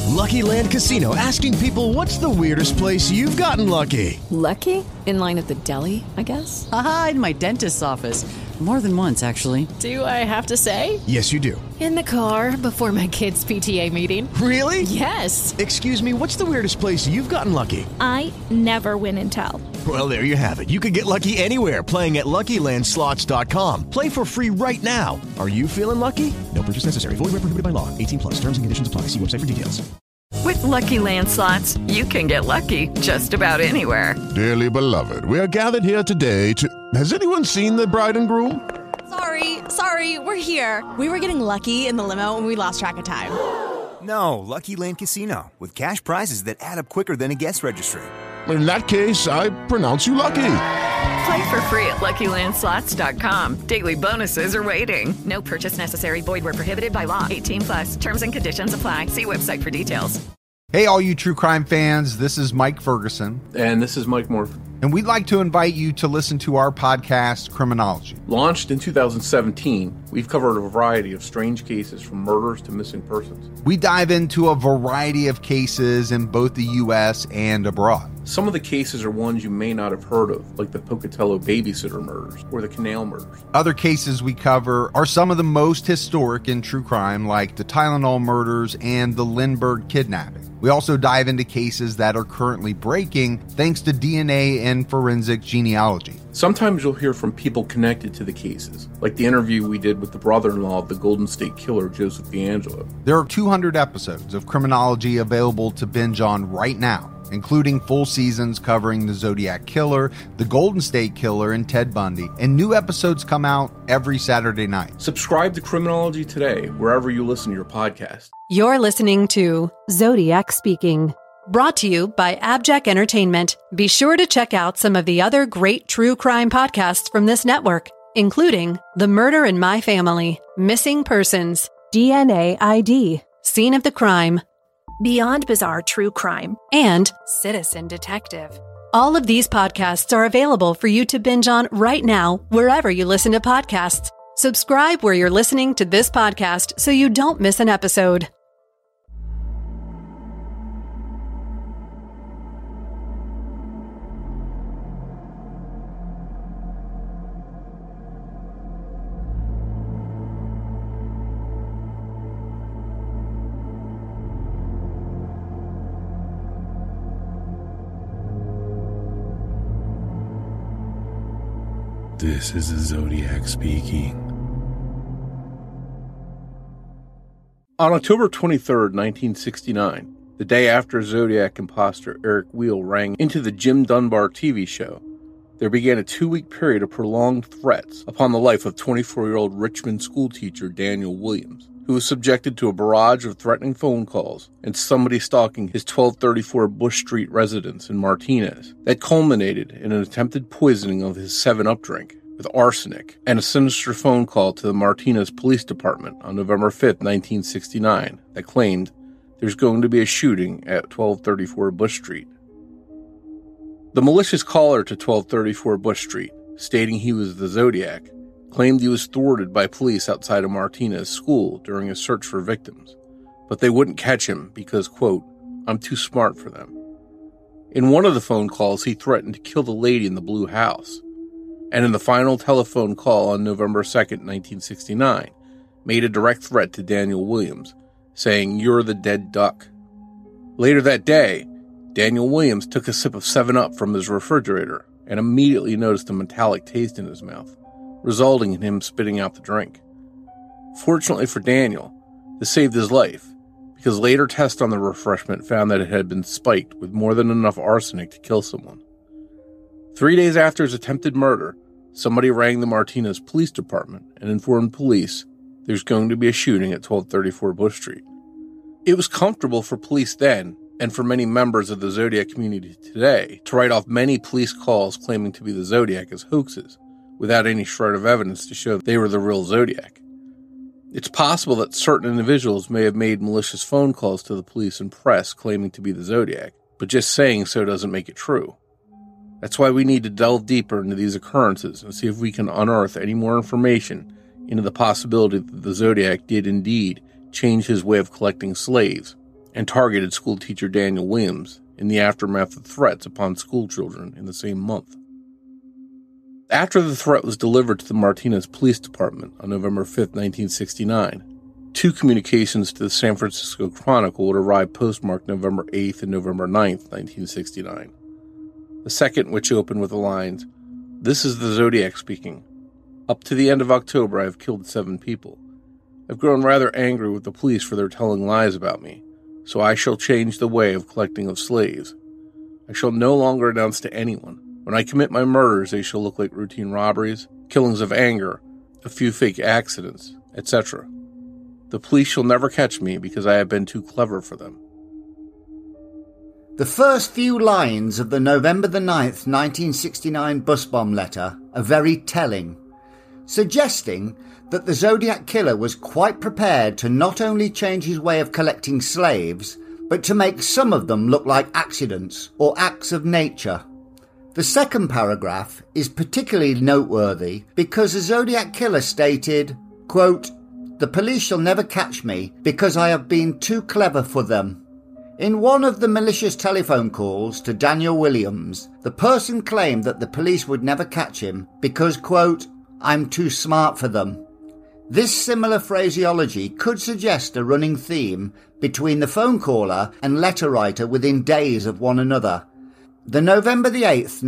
Lucky Land Casino, asking people, what's the weirdest place you've gotten lucky? Lucky? In line at the deli, I guess? Aha, in my dentist's office. More than once, actually. Do I have to say? Yes, you do. In the car before my kids' PTA meeting. Really? Yes. Excuse me, what's the weirdest place you've gotten lucky? I never win and tell. Well, there you have it. You can get lucky anywhere, playing at LuckyLandSlots.com. Play for free right now. Are you feeling lucky? No purchase necessary. Void where prohibited by law. 18 plus. Terms and conditions apply. See website for details. With Lucky Land Slots, you can get lucky just about anywhere. Dearly beloved, we are gathered here today to... Has anyone seen the bride and groom? Sorry, we're here. We were getting lucky in the limo and we lost track of time. No, Lucky Land Casino, with cash prizes that add up quicker than a guest registry. In that case, I pronounce you lucky. Play for free at LuckyLandSlots.com. Daily bonuses are waiting. No purchase necessary. Void where prohibited by law. 18 plus. Terms and conditions apply. See website for details. Hey, all you true crime fans, this is Mike Ferguson. And this is Mike Morphin. And we'd like to invite you to listen to our podcast, Criminology. Launched in 2017, we've covered a variety of strange cases from murders to missing persons. We dive into a variety of cases in both the U.S. and abroad. Some of the cases are ones you may not have heard of, like the Pocatello babysitter murders or the Canal murders. Other cases we cover are some of the most historic in true crime, like the Tylenol murders and the Lindbergh kidnapping. We also dive into cases that are currently breaking thanks to DNA and forensic genealogy. Sometimes you'll hear from people connected to the cases, like the interview we did with the brother-in-law of the Golden State Killer, Joseph D'Angelo. There are 200 episodes of Criminology available to binge on right now, including full seasons covering the Zodiac Killer, the Golden State Killer, and Ted Bundy, and new episodes come out every Saturday night. Subscribe to Criminology today, wherever you listen to your podcast. You're listening to Zodiac Speaking, brought to you by Abject Entertainment. Be sure to check out some of the other great true crime podcasts from this network, including The Murder in My Family, Missing Persons, DNA ID, Scene of the Crime, Beyond Bizarre True Crime, and Citizen Detective. All of these podcasts are available for you to binge on right now, wherever you listen to podcasts. Subscribe where you're listening to this podcast so you don't miss an episode. This is the Zodiac Speaking. On October 23rd, 1969, the day after Zodiac imposter Eric Weil rang into the Jim Dunbar TV show, there began a 2-week period of prolonged threats upon the life of 24-year-old Richmond schoolteacher Daniel Williams, who was subjected to a barrage of threatening phone calls and somebody stalking his 1234 Bush Street residence in Martinez that culminated in an attempted poisoning of his 7-Up drink with arsenic and a sinister phone call to the Martinez Police Department on November 5th, 1969 that claimed there's going to be a shooting at 1234 Bush Street. The malicious caller to 1234 Bush Street, stating he was the Zodiac, claimed he was thwarted by police outside of Martinez school during a search for victims, but they wouldn't catch him because, quote, I'm too smart for them. In one of the phone calls, he threatened to kill the lady in the blue house, and in the final telephone call on November 2nd, 1969, made a direct threat to Daniel Williams, saying, you're the dead duck. Later that day, Daniel Williams took a sip of 7-Up from his refrigerator and immediately noticed a metallic taste in his mouth, resulting in him spitting out the drink. Fortunately for Daniel, this saved his life, because later tests on the refreshment found that it had been spiked with more than enough arsenic to kill someone. 3 days after his attempted murder, somebody rang the Martinez Police Department and informed police there's going to be a shooting at 1234 Bush Street. It was comfortable for police then, and for many members of the Zodiac community today, to write off many police calls claiming to be the Zodiac as hoaxes, without any shred of evidence to show they were the real Zodiac. It's possible that certain individuals may have made malicious phone calls to the police and press claiming to be the Zodiac, but just saying so doesn't make it true. That's why we need to delve deeper into these occurrences and see if we can unearth any more information into the possibility that the Zodiac did indeed change his way of collecting slaves and targeted schoolteacher Daniel Williams in the aftermath of threats upon schoolchildren in the same month. After the threat was delivered to the Martinez Police Department on November 5, 1969, 2 communications to the San Francisco Chronicle would arrive postmarked November 8th and November 9th, 1969. The second, which opened with the lines, "This is the Zodiac speaking. Up to the end of October, I have killed 7 people. I've grown rather angry with the police for their telling lies about me, so I shall change the way of collecting of slaves. I shall no longer announce to anyone. When I commit my murders, they shall look like routine robberies, killings of anger, a few fake accidents, etc. The police shall never catch me because I have been too clever for them." The first few lines of the November the 9th, 1969 bus bomb letter are very telling, suggesting that the Zodiac Killer was quite prepared to not only change his way of collecting slaves, but to make some of them look like accidents or acts of nature. The second paragraph is particularly noteworthy because the Zodiac Killer stated, quote, "The police shall never catch me because I have been too clever for them." In one of the malicious telephone calls to Daniel Williams, the person claimed that the police would never catch him because, quote, "I'm too smart for them." This similar phraseology could suggest a running theme between the phone caller and letter writer within days of one another. The November the 8th,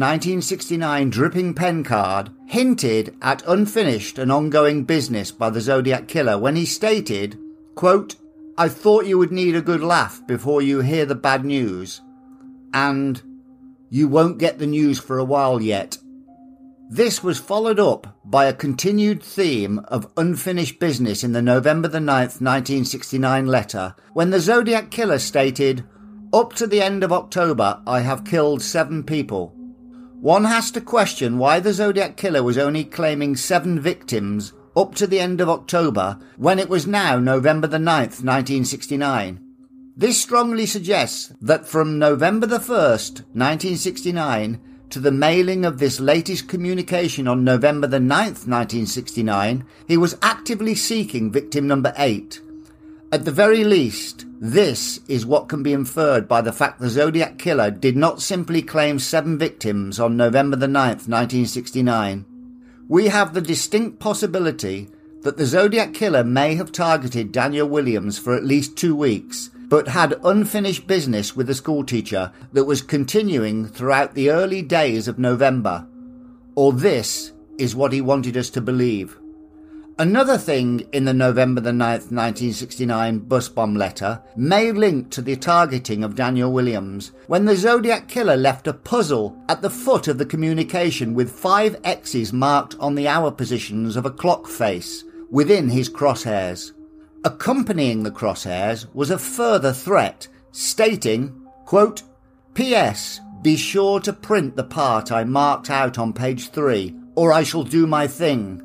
1969 dripping pen card hinted at unfinished and ongoing business by the Zodiac Killer when he stated, quote, "I thought you would need a good laugh before you hear the bad news," and "You won't get the news for a while yet." This was followed up by a continued theme of unfinished business in the November the 9th, 1969 letter when the Zodiac Killer stated, "Up to the end of October, I have killed 7 people." One has to question why the Zodiac Killer was only claiming 7 victims up to the end of October when it was now November the 9th, 1969. This strongly suggests that from November the 1st, 1969, to the mailing of this latest communication on November the 9th, 1969, he was actively seeking victim number 8. At the very least, this is what can be inferred by the fact the Zodiac Killer did not simply claim 7 victims on November the 9th, 1969. We have the distinct possibility that the Zodiac Killer may have targeted Daniel Williams for at least 2 weeks, but had unfinished business with a schoolteacher that was continuing throughout the early days of November. Or this is what he wanted us to believe. Another thing in the November the 9th, 1969 bus bomb letter may link to the targeting of Daniel Williams when the Zodiac Killer left a puzzle at the foot of the communication with 5 X's marked on the hour positions of a clock face within his crosshairs. Accompanying the crosshairs was a further threat stating, quote, "P.S. Be sure to print the part I marked out on page 3 or I shall do my thing."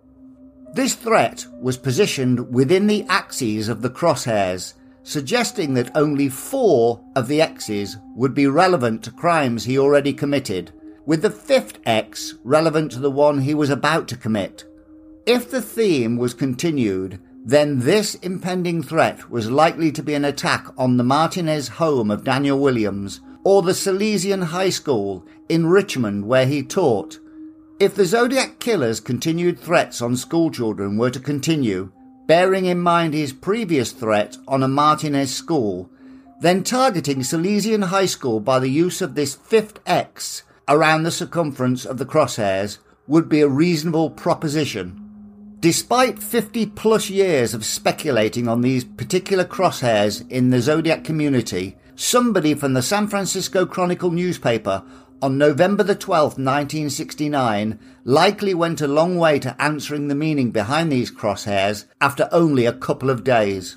This threat was positioned within the axes of the crosshairs, suggesting that only 4 of the X's would be relevant to crimes he already committed, with the 5th X relevant to the one he was about to commit. If the theme was continued, then this impending threat was likely to be an attack on the Martinez home of Daniel Williams or the Salesian High School in Richmond where he taught. If the Zodiac Killer's continued threats on schoolchildren were to continue, bearing in mind his previous threat on a Martinez school, then targeting Salesian High School by the use of this 5th X around the circumference of the crosshairs would be a reasonable proposition. Despite 50-plus years of speculating on these particular crosshairs in the Zodiac community, somebody from the San Francisco Chronicle newspaper on November the 12th, 1969, likely went a long way to answering the meaning behind these crosshairs after only a couple of days.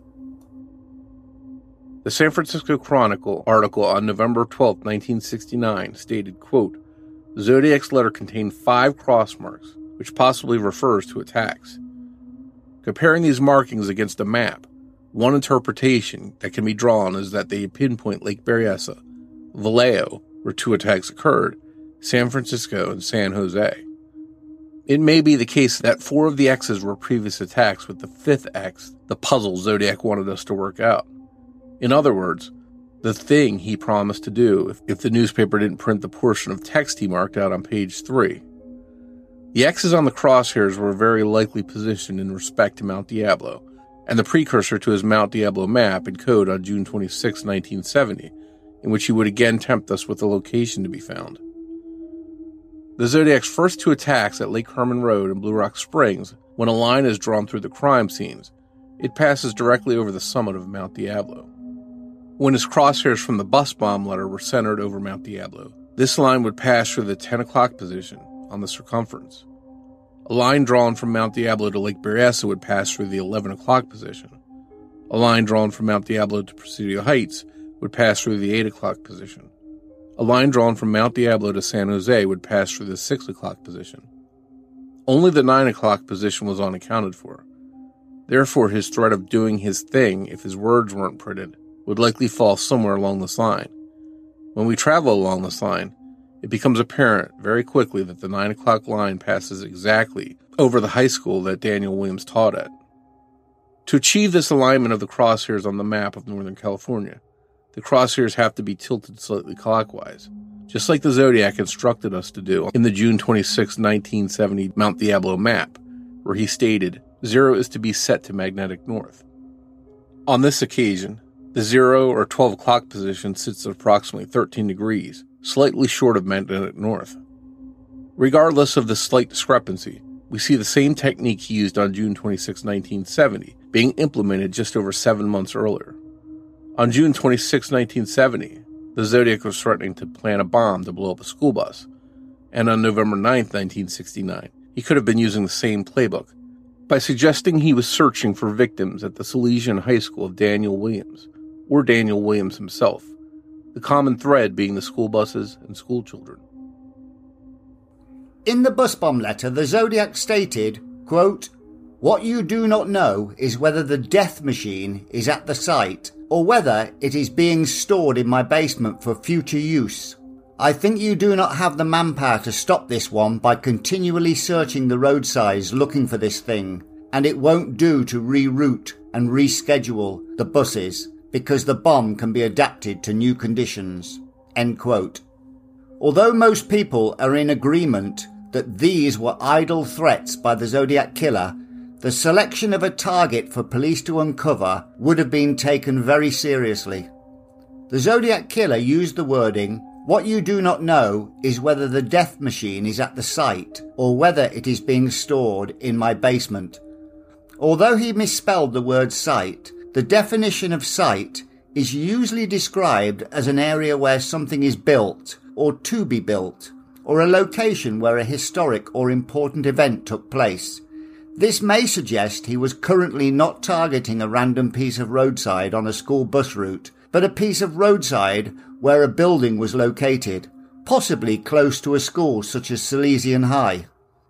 The San Francisco Chronicle article on November 12, 1969 stated, quote, "Zodiac's letter contained 5 cross marks, which possibly refers to attacks. Comparing these markings against a map, one interpretation that can be drawn is that they pinpoint Lake Berryessa, Vallejo, where 2 attacks occurred, San Francisco, and San Jose. It may be the case that 4 of the X's were previous attacks, with the 5th X the puzzle Zodiac wanted us to work out. In other words, the thing he promised to do if the newspaper didn't print the portion of text he marked out on page 3. The X's on the crosshairs were very likely positioned in respect to Mount Diablo, and the precursor to his Mount Diablo map and code on June 26, 1970, in which he would again tempt us with the location to be found. The Zodiac's first 2 attacks at Lake Herman Road and Blue Rock Springs, when a line is drawn through the crime scenes, it passes directly over the summit of Mount Diablo. When his crosshairs from the bus bomb letter were centered over Mount Diablo, this line would pass through the 10 o'clock position on the circumference. A line drawn from Mount Diablo to Lake Berryessa would pass through the 11 o'clock position. A line drawn from Mount Diablo to Presidio Heights would pass through the 8 o'clock position. A line drawn from Mount Diablo to San Jose would pass through the 6 o'clock position. Only the 9 o'clock position was unaccounted for. Therefore, his threat of doing his thing if his words weren't printed would likely fall somewhere along this line. When we travel along this line, it becomes apparent very quickly that the 9 o'clock line passes exactly over the high school that Daniel Williams taught at. To achieve this alignment of the crosshairs on the map of Northern California, the crosshairs have to be tilted slightly clockwise, just like the Zodiac instructed us to do in the June 26, 1970 Mount Diablo map, where he stated, 0 is to be set to magnetic north. On this occasion, the 0 or 12 o'clock position sits at approximately 13 degrees, slightly short of magnetic north. Regardless of this slight discrepancy, we see the same technique he used on June 26, 1970, being implemented just over 7 months earlier. On June 26, 1970, the Zodiac was threatening to plant a bomb to blow up a school bus, and on November 9, 1969, he could have been using the same playbook by suggesting he was searching for victims at the Salesian High School of Daniel Williams, or Daniel Williams himself, the common thread being the school buses and school children. In the bus bomb letter, the Zodiac stated, quote, "What you do not know is whether the death machine is at the site or whether it is being stored in my basement for future use. I think you do not have the manpower to stop this one by continually searching the roadsides looking for this thing, and it won't do to reroute and reschedule the buses because the bomb can be adapted to new conditions." End quote. Although most people are in agreement that these were idle threats by the Zodiac Killer, the selection of a target for police to uncover would have been taken very seriously. The Zodiac Killer used the wording, "What you do not know is whether the death machine is at the site or whether it is being stored in my basement." Although he misspelled the word site, the definition of site is usually described as an area where something is built or to be built, or a location where a historic or important event took place. This may suggest he was currently not targeting a random piece of roadside on a school bus route, but a piece of roadside where a building was located, possibly close to a school such as Salesian High.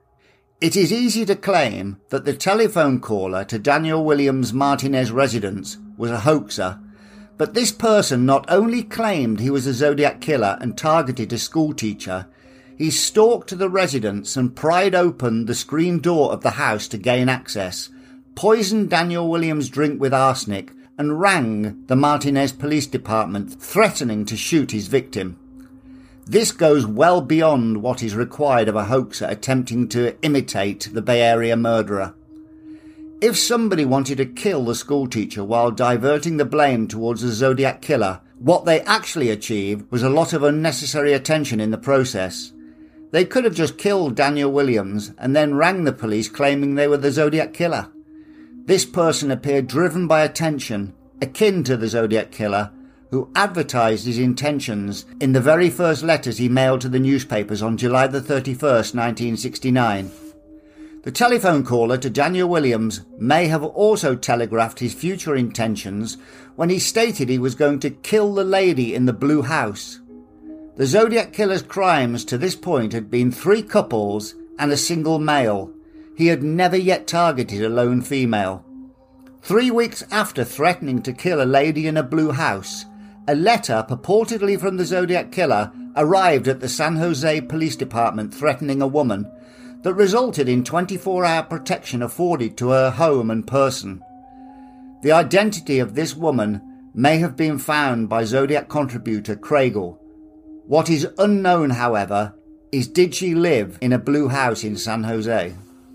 It is easy to claim that the telephone caller to Daniel Williams' Martinez residence was a hoaxer, but this person not only claimed he was a Zodiac Killer and targeted a school teacher, he stalked the residence and pried open the screen door of the house to gain access, poisoned Daniel Williams' drink with arsenic, and rang the Martinez Police Department, threatening to shoot his victim. This goes well beyond what is required of a hoaxer attempting to imitate the Bay Area murderer. If somebody wanted to kill the schoolteacher while diverting the blame towards the Zodiac Killer, what they actually achieved was a lot of unnecessary attention in the process. They could have just killed Daniel Williams and then rang the police claiming they were the Zodiac Killer. This person appeared driven by attention, akin to the Zodiac Killer, who advertised his intentions in the very first letters he mailed to the newspapers on July the 31st, 1969. The telephone caller to Daniel Williams may have also telegraphed his future intentions when he stated he was going to kill the lady in the blue house. The Zodiac Killer's crimes to this point had been 3 couples and a single male. He had never yet targeted a lone female. 3 weeks after threatening to kill a lady in a blue house, a letter purportedly from the Zodiac Killer arrived at the San Jose Police Department threatening a woman that resulted in 24-hour protection afforded to her home and person. The identity of this woman may have been found by Zodiac contributor Craigle. What is unknown, however, is did she live in a blue house in San Jose?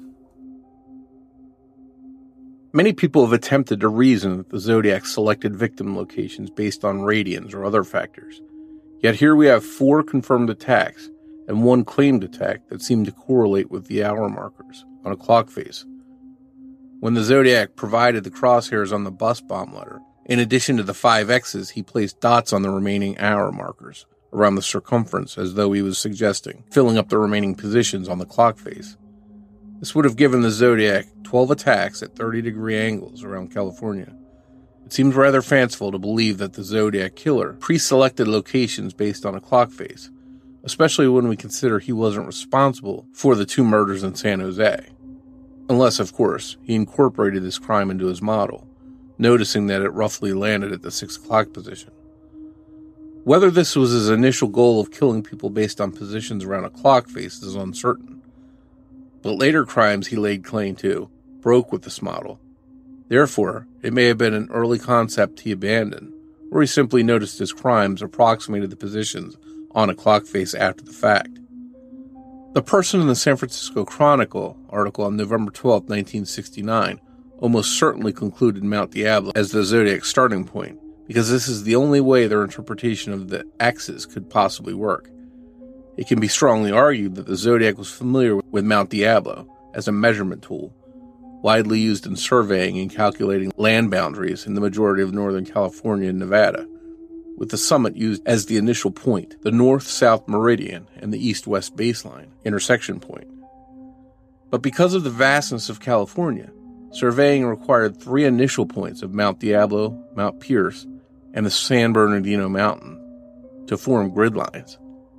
Many people have attempted to reason that the Zodiac selected victim locations based on radians or other factors. Yet here we have 4 confirmed attacks and 1 claimed attack that seem to correlate with the hour markers on a clock face. When the Zodiac provided the crosshairs on the bus bomb letter, in addition to the 5 X's, he placed dots on the remaining hour markers around the circumference as though he was suggesting, filling up the remaining positions on the clock face. This would have given the Zodiac 12 attacks at 30-degree angles around California. It seems rather fanciful to believe that the Zodiac killer pre-selected locations based on a clock face, especially when we consider he wasn't responsible for the 2 murders in San Jose. Unless, of course, he incorporated this crime into his model, noticing that it roughly landed at the 6 o'clock position. Whether this was his initial goal of killing people based on positions around a clock face is uncertain, but later crimes he laid claim to broke with this model. Therefore, it may have been an early concept he abandoned, or he simply noticed his crimes approximated the positions on a clock face after the fact. The person in the San Francisco Chronicle article on November 12, 1969, almost certainly concluded Mount Diablo as the Zodiac's starting point, because this is the only way their interpretation of the X's could possibly work. It can be strongly argued that the Zodiac was familiar with Mount Diablo as a measurement tool, widely used in surveying and calculating land boundaries in the majority of Northern California and Nevada, with the summit used as the initial point, the north-south meridian, and the east-west baseline intersection point. But because of the vastness of California, surveying required 3 initial points of Mount Diablo, Mount Pierce, and the San Bernardino Mountain to form grid lines.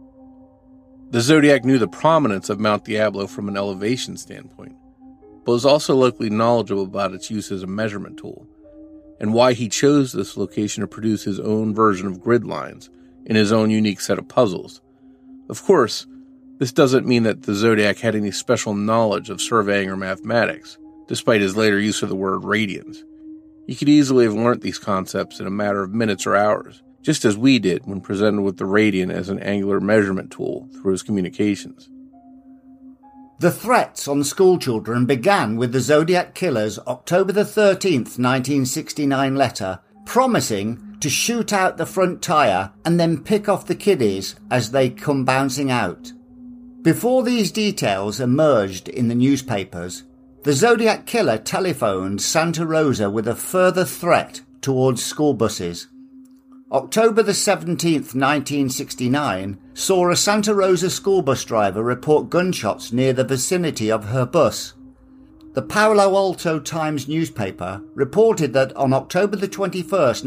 The Zodiac knew the prominence of Mount Diablo from an elevation standpoint, but was also likely knowledgeable about its use as a measurement tool, and why he chose this location to produce his own version of grid lines in his own unique set of puzzles. Of course, this doesn't mean that the Zodiac had any special knowledge of surveying or mathematics, despite his later use of the word radians. He could easily have learnt these concepts in a matter of minutes or hours, just as we did when presented with the radian as an angular measurement tool through his communications. The threats on schoolchildren began with the Zodiac killer's October the 13th, 1969 letter promising to shoot out the front tyre and then pick off the kiddies as they come bouncing out. Before these details emerged in the newspapers, the Zodiac killer telephoned Santa Rosa with a further threat towards school buses. October the 17th, 1969, saw a Santa Rosa school bus driver report gunshots near the vicinity of her bus. The Palo Alto Times newspaper reported that on October the 21st,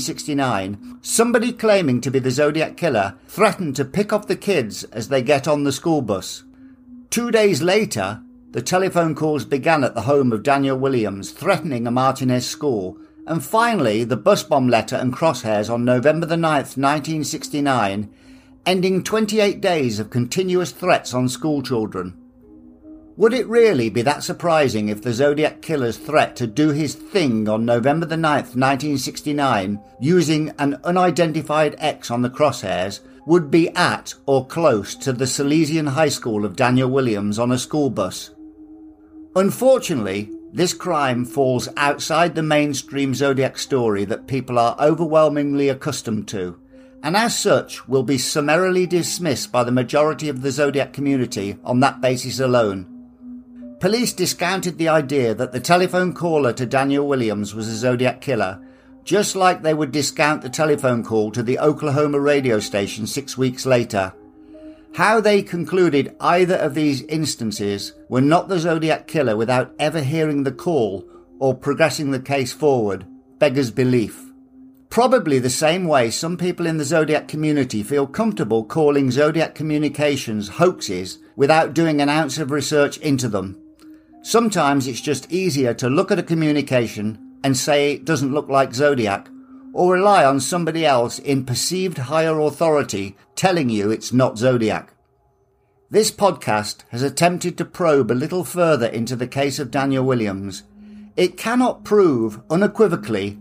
1969, somebody claiming to be the Zodiac killer threatened to pick off the kids as they get on the school bus. 2 days later, the telephone calls began at the home of Daniel Williams, threatening a Martinez school. And finally, the bus bomb letter and crosshairs on November the 9th, 1969, ending 28 days of continuous threats on schoolchildren. Would it really be that surprising if the Zodiac killer's threat to do his thing on November the 9th, 1969, using an unidentified X on the crosshairs, would be at or close to the Salesian High School of Daniel Williams on a school bus? Unfortunately, this crime falls outside the mainstream Zodiac story that people are overwhelmingly accustomed to, and as such will be summarily dismissed by the majority of the Zodiac community on that basis alone. Police discounted the idea that the telephone caller to Daniel Williams was a Zodiac killer, just like they would discount the telephone call to the Oklahoma radio station 6 weeks later. How they concluded either of these instances were not the Zodiac killer without ever hearing the call or progressing the case forward beggars belief. Probably the same way some people in the Zodiac community feel comfortable calling Zodiac communications hoaxes without doing an ounce of research into them. Sometimes it's just easier to look at a communication and say it doesn't look like Zodiac, or rely on somebody else in perceived higher authority telling you it's not Zodiac. This podcast has attempted to probe a little further into the case of Daniel Williams. It cannot prove unequivocally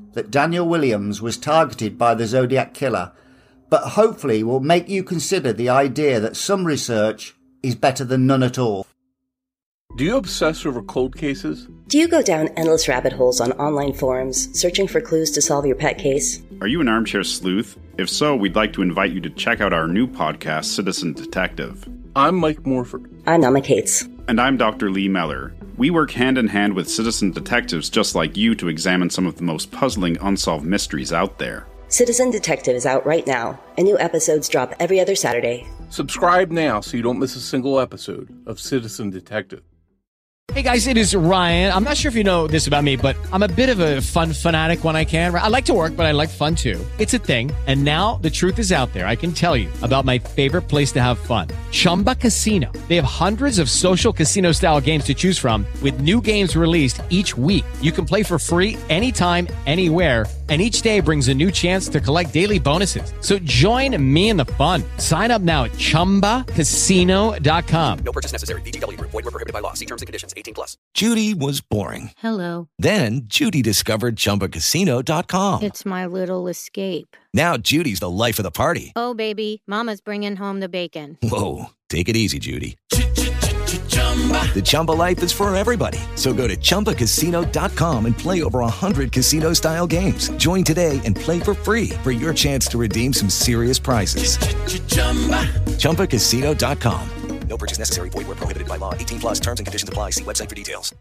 that Daniel Williams was targeted by the Zodiac Killer, but hopefully will make you consider the idea that some research is better than none at all. Do you obsess over cold cases? Do you go down endless rabbit holes on online forums, searching for clues to solve your pet case? Are you an armchair sleuth? If so, we'd like to invite you to check out our new podcast, Citizen Detective. I'm Mike Morford. I'm Nama Cates. And I'm Dr. Lee Meller. We work hand in hand with citizen detectives just like you to examine some of the most puzzling unsolved mysteries out there. Citizen Detective is out right now, and new episodes drop every other Saturday. Subscribe now so you don't miss a single episode of Citizen Detective. Hey guys, it is Ryan. I'm not sure if you know this about me, but I'm a bit of a fun fanatic when I can. I like to work, but I like fun too. It's a thing. And now the truth is out there. I can tell you about my favorite place to have fun. Chumba Casino. They have hundreds of social casino style games to choose from with new games released each week. You can play for free anytime, anywhere. And each day brings a new chance to collect daily bonuses. So join me in the fun. Sign up now at ChumbaCasino.com. No purchase necessary. VGW Group. Void where prohibited by law. See terms and conditions. 18+. Judy was boring. Hello. Then Judy discovered ChumbaCasino.com. It's my little escape. Now Judy's the life of the party. Oh, baby, mama's bringing home the bacon. Whoa, take it easy, Judy. The Chumba life is for everybody. So go to ChumbaCasino.com and play over 100 casino-style games. Join today and play for free for your chance to redeem some serious prizes. ChumbaCasino.com. No purchase necessary. Void where prohibited by law. 18+. Terms and conditions apply. See website for details.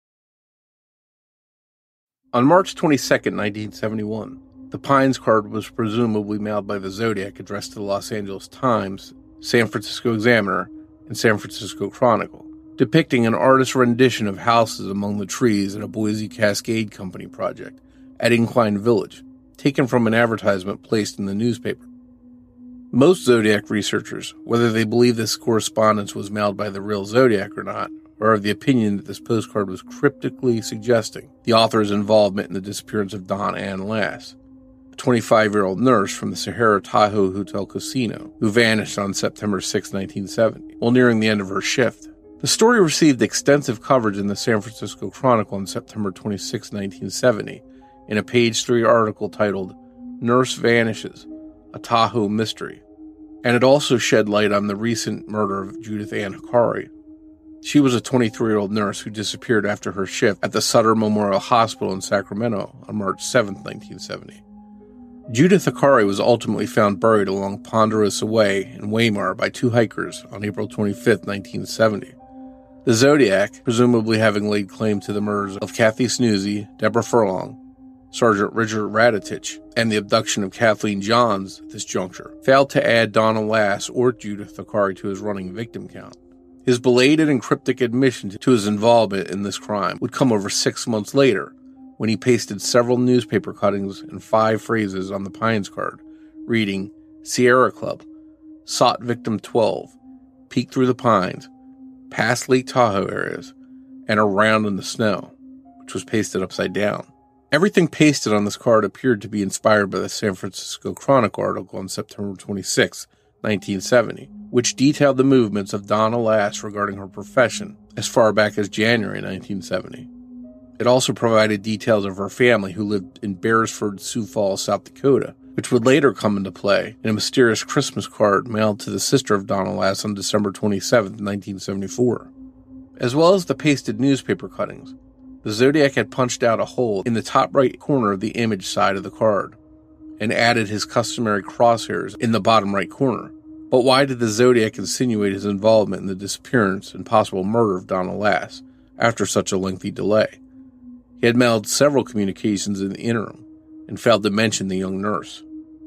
On March 22nd, 1971, the Pines card was presumably mailed by the Zodiac addressed to the Los Angeles Times, San Francisco Examiner, and San Francisco Chronicle, depicting an artist's rendition of houses among the trees at a Boise Cascade Company project at Incline Village, taken from an advertisement placed in the newspaper. Most Zodiac researchers, whether they believe this correspondence was mailed by the real Zodiac or not, are of the opinion that this postcard was cryptically suggesting the author's involvement in the disappearance of Donna Ann Lass, a 25-year-old nurse from the Sahara Tahoe Hotel Casino, who vanished on September 6, 1970, while nearing the end of her shift. The story received extensive coverage in the San Francisco Chronicle on September 26, 1970, in a page 3 article titled, "Nurse Vanishes, a Tahoe Mystery," and it also shed light on the recent murder of Judith Ann Hikari. She was a 23-year-old nurse who disappeared after her shift at the Sutter Memorial Hospital in Sacramento on March 7, 1970. Judith Hikari was ultimately found buried along Ponderosa Way in Waymar by 2 hikers on April 25, 1970. The Zodiac, presumably having laid claim to the murders of Kathy Snoozy, Deborah Furlong, Sergeant Richard Raditich, and the abduction of Kathleen Johns at this juncture, failed to add Donna Lass or Judith Hikari to his running victim count. His belated and cryptic admission to his involvement in this crime would come over 6 months later, when he pasted several newspaper cuttings and 5 phrases on the Pines card, reading, "Sierra Club, sought victim 12, peeked through the pines, past Lake Tahoe areas, and around in the snow," which was pasted upside down. Everything pasted on this card appeared to be inspired by the San Francisco Chronicle article on September 26, 1970, which detailed the movements of Donna Lass regarding her profession as far back as January 1970. It also provided details of her family who lived in Beresford, Sioux Falls, South Dakota, which would later come into play in a mysterious Christmas card mailed to the sister of Donna Lass on December 27, 1974. As well as the pasted newspaper cuttings, the Zodiac had punched out a hole in the top right corner of the image side of the card and added his customary crosshairs in the bottom right corner. But why did the Zodiac insinuate his involvement in the disappearance and possible murder of Donna Lass after such a lengthy delay? He had mailed several communications in the interim and failed to mention the young nurse.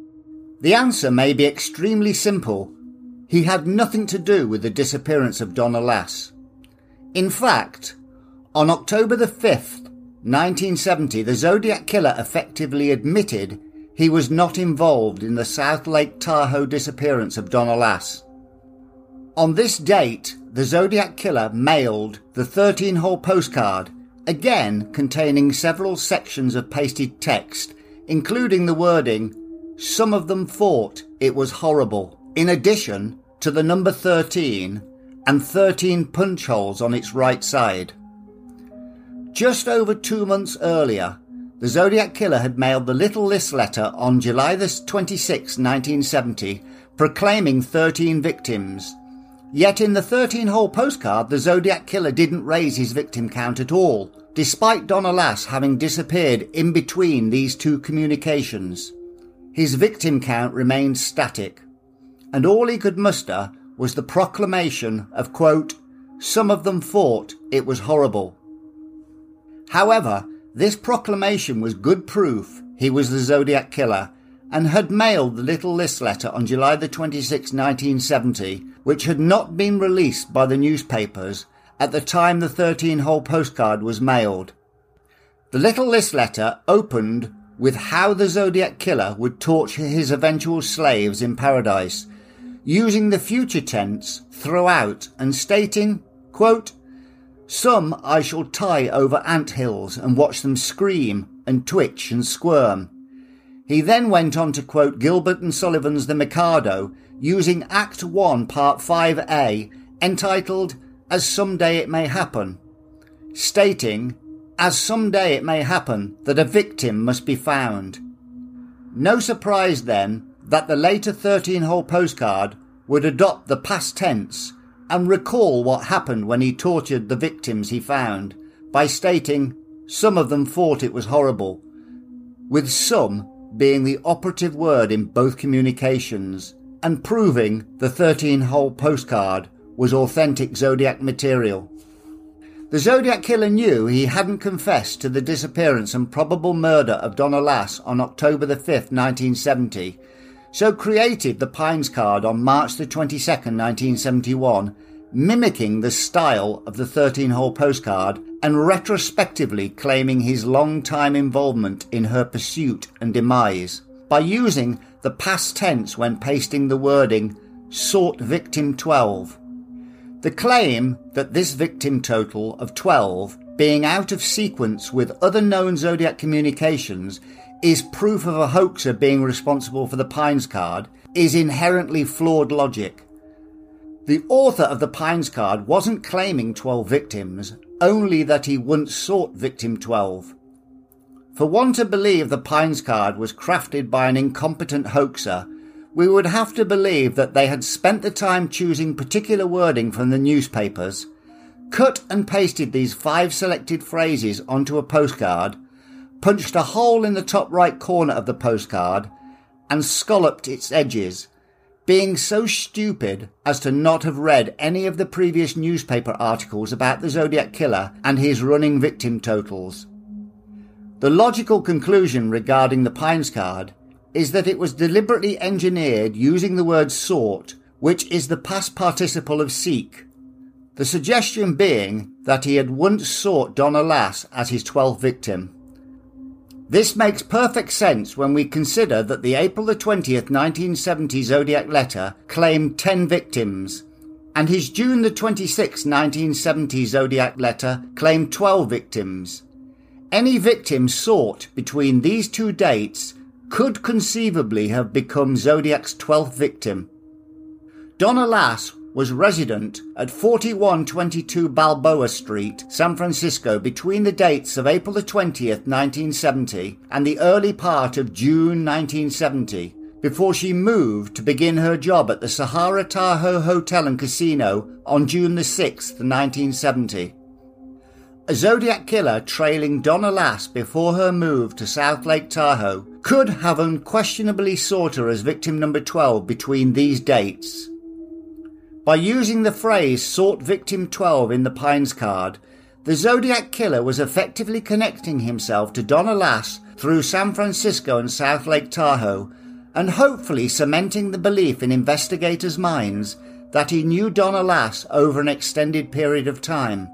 The answer may be extremely simple. He had nothing to do with the disappearance of Donna Lass. In fact, on October the 5th, 1970, the Zodiac Killer effectively admitted he was not involved in the South Lake Tahoe disappearance of Donna Lass. On this date, the Zodiac Killer mailed the 13-hole postcard, again containing several sections of pasted text, including the wording, "Some of them thought it was horrible," in addition to the number 13 and 13 punch holes on its right side. Just over 2 months earlier, the Zodiac Killer had mailed the Little List letter on July 26, 1970, proclaiming 13 victims. Yet in the 13-hole postcard, the Zodiac Killer didn't raise his victim count at all, despite Donna Lass having disappeared in between these two communications. His victim count remained static, and all he could muster was the proclamation of, quote, "Some of them thought it was horrible." However, this proclamation was good proof he was the Zodiac Killer, and had mailed the Little List letter on July 26, 1970, which had not been released by the newspapers at the time the 13-hole postcard was mailed. The Little List letter opened with how the Zodiac Killer would torture his eventual slaves in paradise, using the future tense throughout and stating, quote, "Some I shall tie over anthills and watch them scream and twitch and squirm." He then went on to quote Gilbert and Sullivan's The Mikado, using Act 1, Part 5A, entitled "As Someday It May Happen," stating, "As someday it may happen that a victim must be found." No surprise then that the later 13-hole postcard would adopt the past tense and recall what happened when he tortured the victims he found by stating, "Some of them thought it was horrible," with "some" being the operative word in both communications, and proving the 13-hole postcard was authentic Zodiac material. The Zodiac Killer knew he hadn't confessed to the disappearance and probable murder of Donna Lass on October the 5th, 1970, so created the Pines card on March the 22nd, 1971, mimicking the style of the 13-hole postcard and retrospectively claiming his long-time involvement in her pursuit and demise by using the past tense when pasting the wording "sought victim 12." The claim that this victim total of 12 being out of sequence with other known Zodiac communications is proof of a hoaxer being responsible for the Pines card is inherently flawed logic. The author of the Pines card wasn't claiming 12 victims, only that he once sought victim 12. For one to believe the Pines card was crafted by an incompetent hoaxer, we would have to believe that they had spent the time choosing particular wording from the newspapers, cut and pasted these 5 selected phrases onto a postcard, punched a hole in the top right corner of the postcard, and scalloped its edges, being so stupid as to not have read any of the previous newspaper articles about the Zodiac Killer and his running victim totals. The logical conclusion regarding the Pines card is that it was deliberately engineered using the word sought, which is the past participle of seek. The suggestion being that he had once sought Donna Lass as his 12th victim. This makes perfect sense when we consider that the April the 20th, 1970 Zodiac letter claimed 10 victims, and his June the 26th, 1970 Zodiac letter claimed 12 victims. Any victim sought between these two dates could conceivably have become Zodiac's 12th victim. Donna Lass was resident at 4122 Balboa Street, San Francisco, between the dates of April the 20th, 1970 and the early part of June 1970, before she moved to begin her job at the Sahara Tahoe Hotel and Casino on June the 6th, 1970. A Zodiac Killer trailing Donna Lass before her move to South Lake Tahoe could have unquestionably sought her as victim number 12 between these dates. By using the phrase sought victim 12 in the Pines card, the Zodiac Killer was effectively connecting himself to Donna Lass through San Francisco and South Lake Tahoe, and hopefully cementing the belief in investigators' minds that he knew Donna Lass over an extended period of time.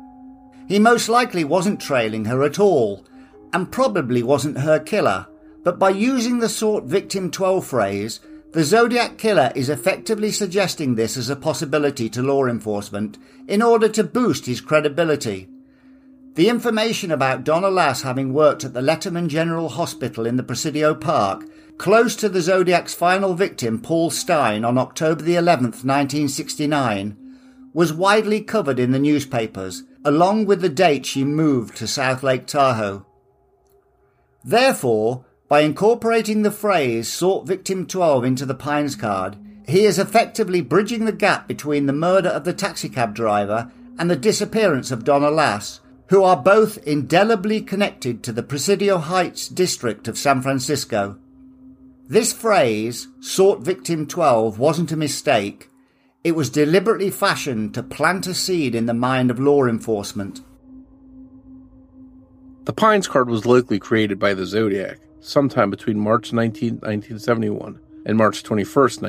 He most likely wasn't trailing her at all, and probably wasn't her killer, but by using the sought victim 12 phrase, the Zodiac Killer is effectively suggesting this as a possibility to law enforcement in order to boost his credibility. The information about Donna Lass having worked at the Letterman General Hospital in the Presidio Park, close to the Zodiac's final victim, Paul Stine, on October the 11th, 1969, was widely covered in the newspapers, along with the date she moved to South Lake Tahoe. Therefore, by incorporating the phrase sought victim 12 into the Pines card, he is effectively bridging the gap between the murder of the taxicab driver and the disappearance of Donna Lass, who are both indelibly connected to the Presidio Heights district of San Francisco. This phrase, sought victim 12, wasn't a mistake. It was deliberately fashioned to plant a seed in the mind of law enforcement. The Pines card was likely created by the Zodiac sometime between March 19, 1971 and March 21,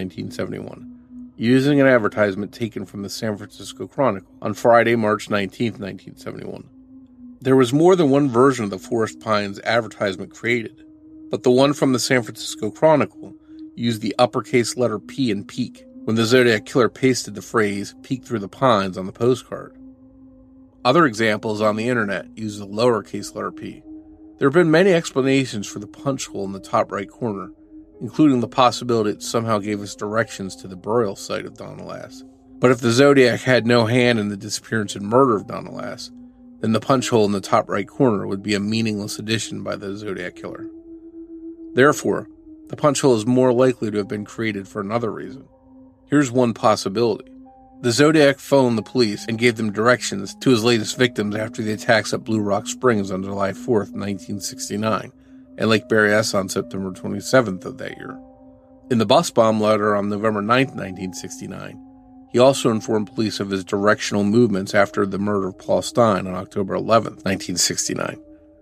1971, using an advertisement taken from the San Francisco Chronicle on Friday, March 19, 1971. There was more than one version of the Forest Pines advertisement created, but the one from the San Francisco Chronicle used the uppercase letter P in peek when the Zodiac Killer pasted the phrase "peek through the pines" on the postcard. Other examples on the internet use the lowercase letter p. There have been many explanations for the punch hole in the top right corner, including the possibility it somehow gave us directions to the burial site of Donna Lass. But if the Zodiac had no hand in the disappearance and murder of Donna Lass, then the punch hole in the top right corner would be a meaningless addition by the Zodiac Killer. Therefore, the punch hole is more likely to have been created for another reason. Here's one possibility. The Zodiac phoned the police and gave them directions to his latest victims after the attacks at Blue Rock Springs on July 4th, 1969, and Lake Berryessa on September 27th of that year. In the bus bomb letter on November 9th, 1969, he also informed police of his directional movements after the murder of Paul Stine on October 11th, 1969.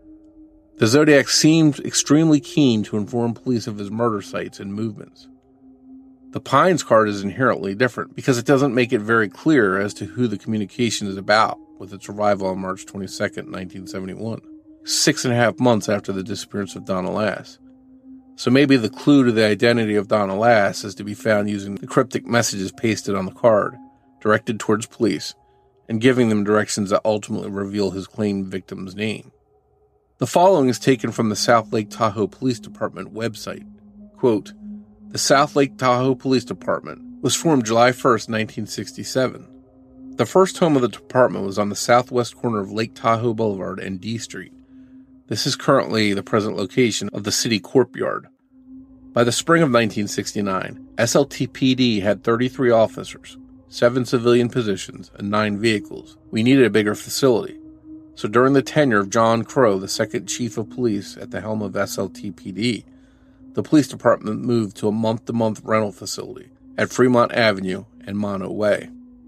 The Zodiac seemed extremely keen to inform police of his murder sites and movements. The Pines card is inherently different because it doesn't make it very clear as to who the communication is about with its arrival on March 22, 1971, 6.5 months after the disappearance of Donna Lass. So maybe the clue to the identity of Donna Lass is to be found using the cryptic messages pasted on the card, directed towards police, and giving them directions that ultimately reveal his claimed victim's name. The following is taken from the South Lake Tahoe Police Department website. Quote, "The South Lake Tahoe Police Department was formed July 1st, 1967. The first home of the department was on the southwest corner of Lake Tahoe Boulevard and D Street. This is currently the present location of the city courtyard. By the spring of 1969, SLTPD had 33 officers, 7 civilian positions, and 9 vehicles. We needed a bigger facility. So during the tenure of John Crow, the second chief of police at the helm of SLTPD, the police department moved to a month-to-month rental facility at Fremont Avenue and Mono Way."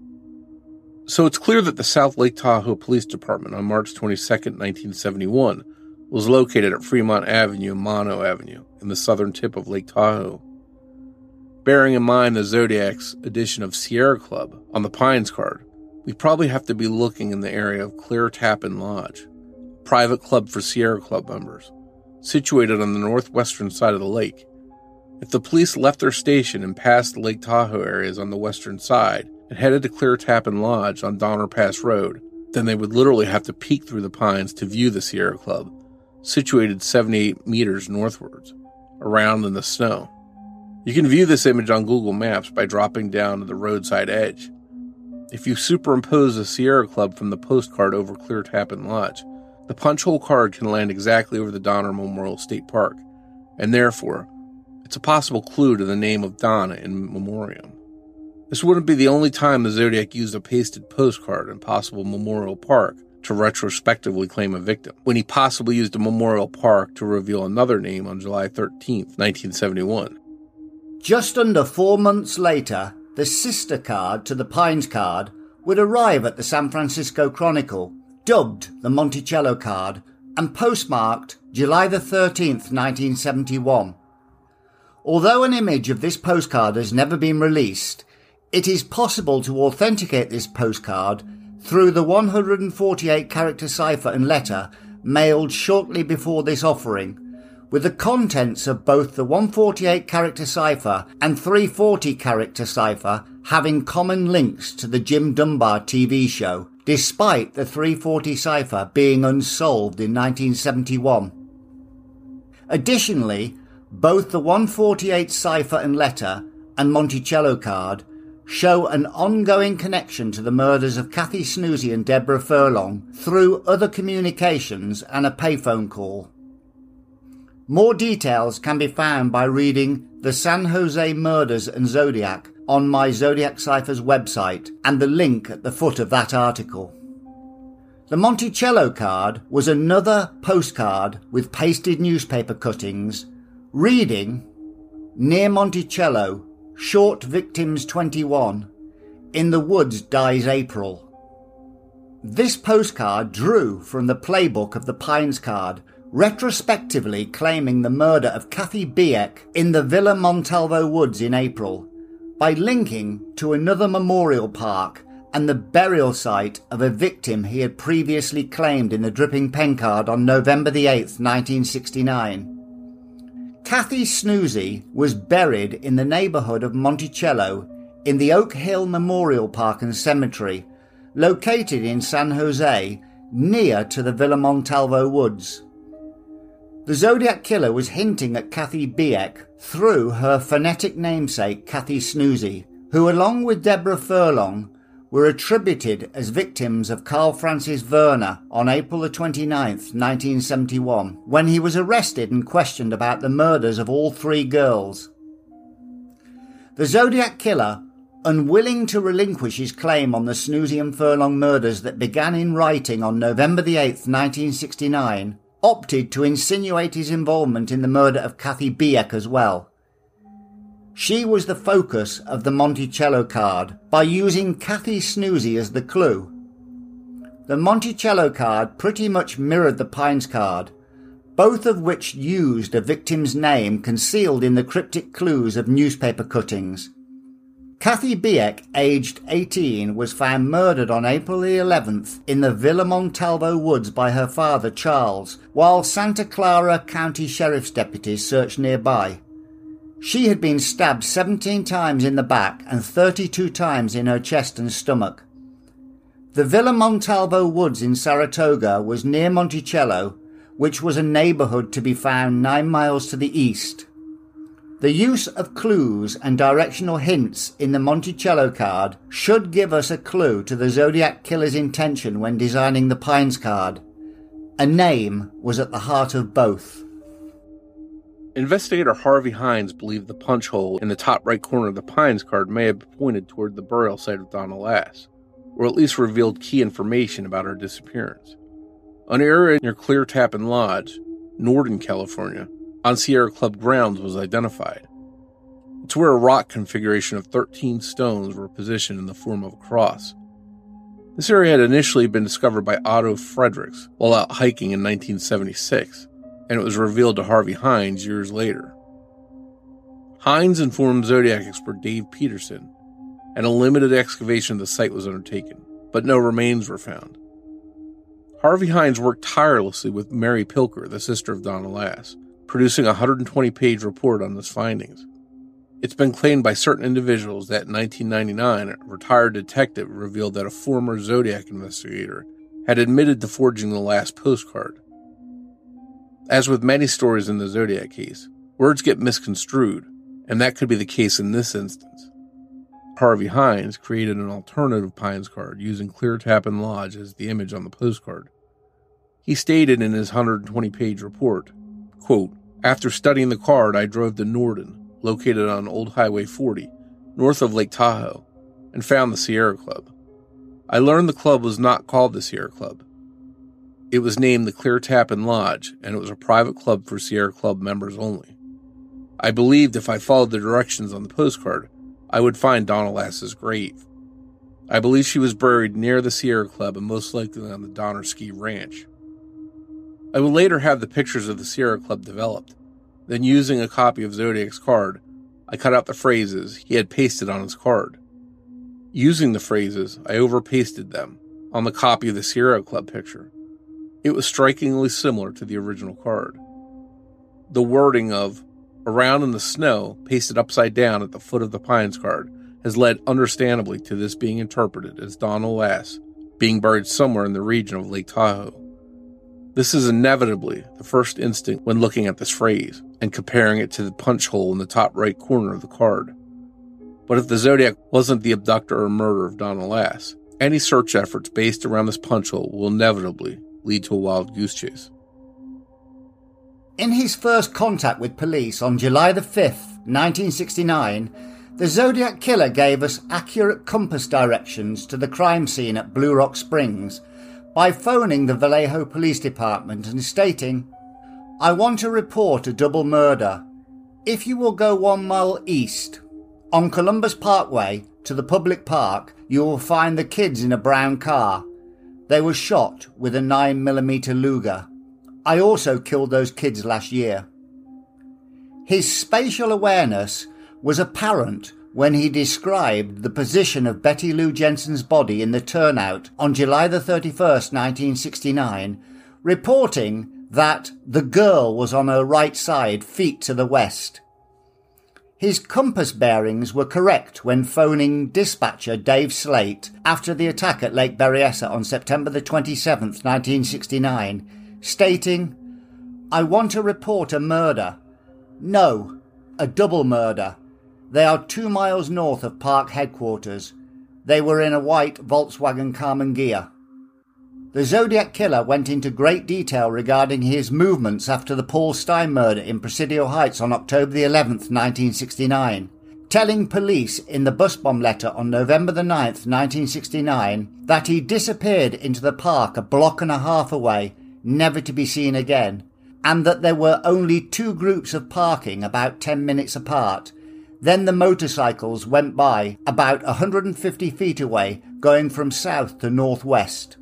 So it's clear that the South Lake Tahoe Police Department on March 22, 1971 was located at Fremont Avenue and Mono Avenue in the southern tip of Lake Tahoe. Bearing in mind the Zodiac's edition of Sierra Club on the Pines card, we probably have to be looking in the area of Clear Tappan Lodge, a private club for Sierra Club members, situated on the northwestern side of the lake. If the police left their station and passed the Lake Tahoe areas on the western side and headed to Clear Tappan Lodge on Donner Pass Road, then they would literally have to peek through the pines to view the Sierra Club, situated 78 meters northwards, around in the snow. You can view this image on Google Maps by dropping down to the roadside edge. If you superimpose the Sierra Club from the postcard over Clear Tappan Lodge, the punch hole card can land exactly over the Donner Memorial State Park, and therefore, it's a possible clue to the name of Donna in memoriam. This wouldn't be the only time the Zodiac used a pasted postcard in possible Memorial Park to retrospectively claim a victim, when he possibly used a Memorial Park to reveal another name on July 13, 1971. Just under 4 months later, the sister card to the Pines card would arrive at the San Francisco Chronicle, dubbed the Monticello card, and postmarked July the 13th, 1971. Although an image of this postcard has never been released, it is possible to authenticate this postcard through the 148-character cipher and letter mailed shortly before this offering, with the contents of both the 148-character cipher and 340-character cipher having common links to the Jim Dunbar TV show, despite the 340 cipher being unsolved in 1971. Additionally, both the 148 cipher and letter and Monticello card show an ongoing connection to the murders of Kathy Snoozy and Deborah Furlong through other communications and a payphone call. More details can be found by reading The San Jose Murders and Zodiac on my Zodiac Ciphers website and the link at the foot of that article. The Monticello card was another postcard with pasted newspaper cuttings reading, "Near Monticello, short victims 21, in the woods dies April." This postcard drew from the playbook of the Pines card, retrospectively claiming the murder of Kathy Biek in the Villa Montalvo woods in April, by linking to another memorial park and the burial site of a victim he had previously claimed in the Dripping Pen card on November the 8th, 1969. Kathy Snoozy was buried in the neighbourhood of Monticello in the Oak Hill Memorial Park and Cemetery, located in San Jose, near to the Villa Montalvo woods. The Zodiac Killer was hinting at Kathy Biek through her phonetic namesake Kathy Snoozy, who along with Deborah Furlong were attributed as victims of Carl Francis Werner on April 29, 1971, when he was arrested and questioned about the murders of all three girls. The Zodiac Killer, unwilling to relinquish his claim on the Snoozy and Furlong murders that began in writing on November the 8th, 1969, opted to insinuate his involvement in the murder of Kathy Biek as well. She was the focus of the Monticello card by using Kathy Snoozy as the clue. The Monticello card pretty much mirrored the Pines card, both of which used a victim's name concealed in the cryptic clues of newspaper cuttings. Kathy Biek, aged 18, was found murdered on April the 11th in the Villa Montalvo woods by her father, Charles, while Santa Clara County Sheriff's deputies searched nearby. She had been stabbed 17 times in the back and 32 times in her chest and stomach. The Villa Montalvo woods in Saratoga was near Monticello, which was a neighbourhood to be found 9 miles to the east. The use of clues and directional hints in the Monticello card should give us a clue to the Zodiac Killer's intention when designing the Pines card. A name was at the heart of both. Investigator Harvey Hines believed the punch hole in the top right corner of the Pines card may have pointed toward the burial site of Donna Lass, or at least revealed key information about her disappearance. An area near Clear Tappan Lodge, Northern California, on Sierra Club grounds was identified. It's where a rock configuration of 13 stones were positioned in the form of a cross. This area had initially been discovered by Otto Fredericks while out hiking in 1976, and it was revealed to Harvey Hines years later. Hines informed Zodiac expert Dave Peterson, and a limited excavation of the site was undertaken, but no remains were found. Harvey Hines worked tirelessly with Mary Pilker, the sister of Donna Lass, producing a 120-page report on his findings. It's been claimed by certain individuals that in 1999, a retired detective revealed that a former Zodiac investigator had admitted to forging the last postcard. As with many stories in the Zodiac case, words get misconstrued, and that could be the case in this instance. Harvey Hines created an alternative Pines card using Clear Tappan Lodge as the image on the postcard. He stated in his 120-page report, quote, "After studying the card, I drove to Norden, located on Old Highway 40, north of Lake Tahoe, and found the Sierra Club. I learned the club was not called the Sierra Club. It was named the Clear Tappan Lodge, and it was a private club for Sierra Club members only. I believed if I followed the directions on the postcard, I would find Donna Lass's grave. I believe she was buried near the Sierra Club and most likely on the Donner Ski Ranch. I would later have the pictures of the Sierra Club developed. Then, using a copy of Zodiac's card, I cut out the phrases he had pasted on his card. Using the phrases, I overpasted them on the copy of the Sierra Club picture. It was strikingly similar to the original card. The wording of "around in the snow" pasted upside down at the foot of the Pines card has led understandably to this being interpreted as Donna Lass being buried somewhere in the region of Lake Tahoe. This is inevitably the first instinct when looking at this phrase and comparing it to the punch hole in the top right corner of the card. But if the Zodiac wasn't the abductor or murderer of Donna Lass, any search efforts based around this punch hole will inevitably lead to a wild goose chase. In his first contact with police on July the 5th, 1969, the Zodiac Killer gave us accurate compass directions to the crime scene at Blue Rock Springs by phoning the Vallejo Police Department and stating, "I want to report a double murder. If you will go 1 mile east on Columbus Parkway to the public park, you will find the kids in a brown car. They were shot with a 9mm Luger. I also killed those kids last year." His spatial awareness was apparent when he described the position of Betty Lou Jensen's body in the turnout on July the 31st, 1969, reporting that the girl was on her right side, feet to the west. His compass bearings were correct when phoning dispatcher Dave Slate after the attack at Lake Berryessa on September the 27th, 1969, stating, "I want to report a murder. No, a double murder. They are 2 miles north of park headquarters. They were in a white Volkswagen Carmen Ghia." The Zodiac Killer went into great detail regarding his movements after the Paul Stein murder in Presidio Heights on October the 11th, 1969, telling police in the bus bomb letter on November the 9th, 1969, that he disappeared into the park a block and a half away, never to be seen again, and that there were only 2 groups of parking about 10 minutes apart. Then the motorcycles went by about 150 feet away, going from south to northwest.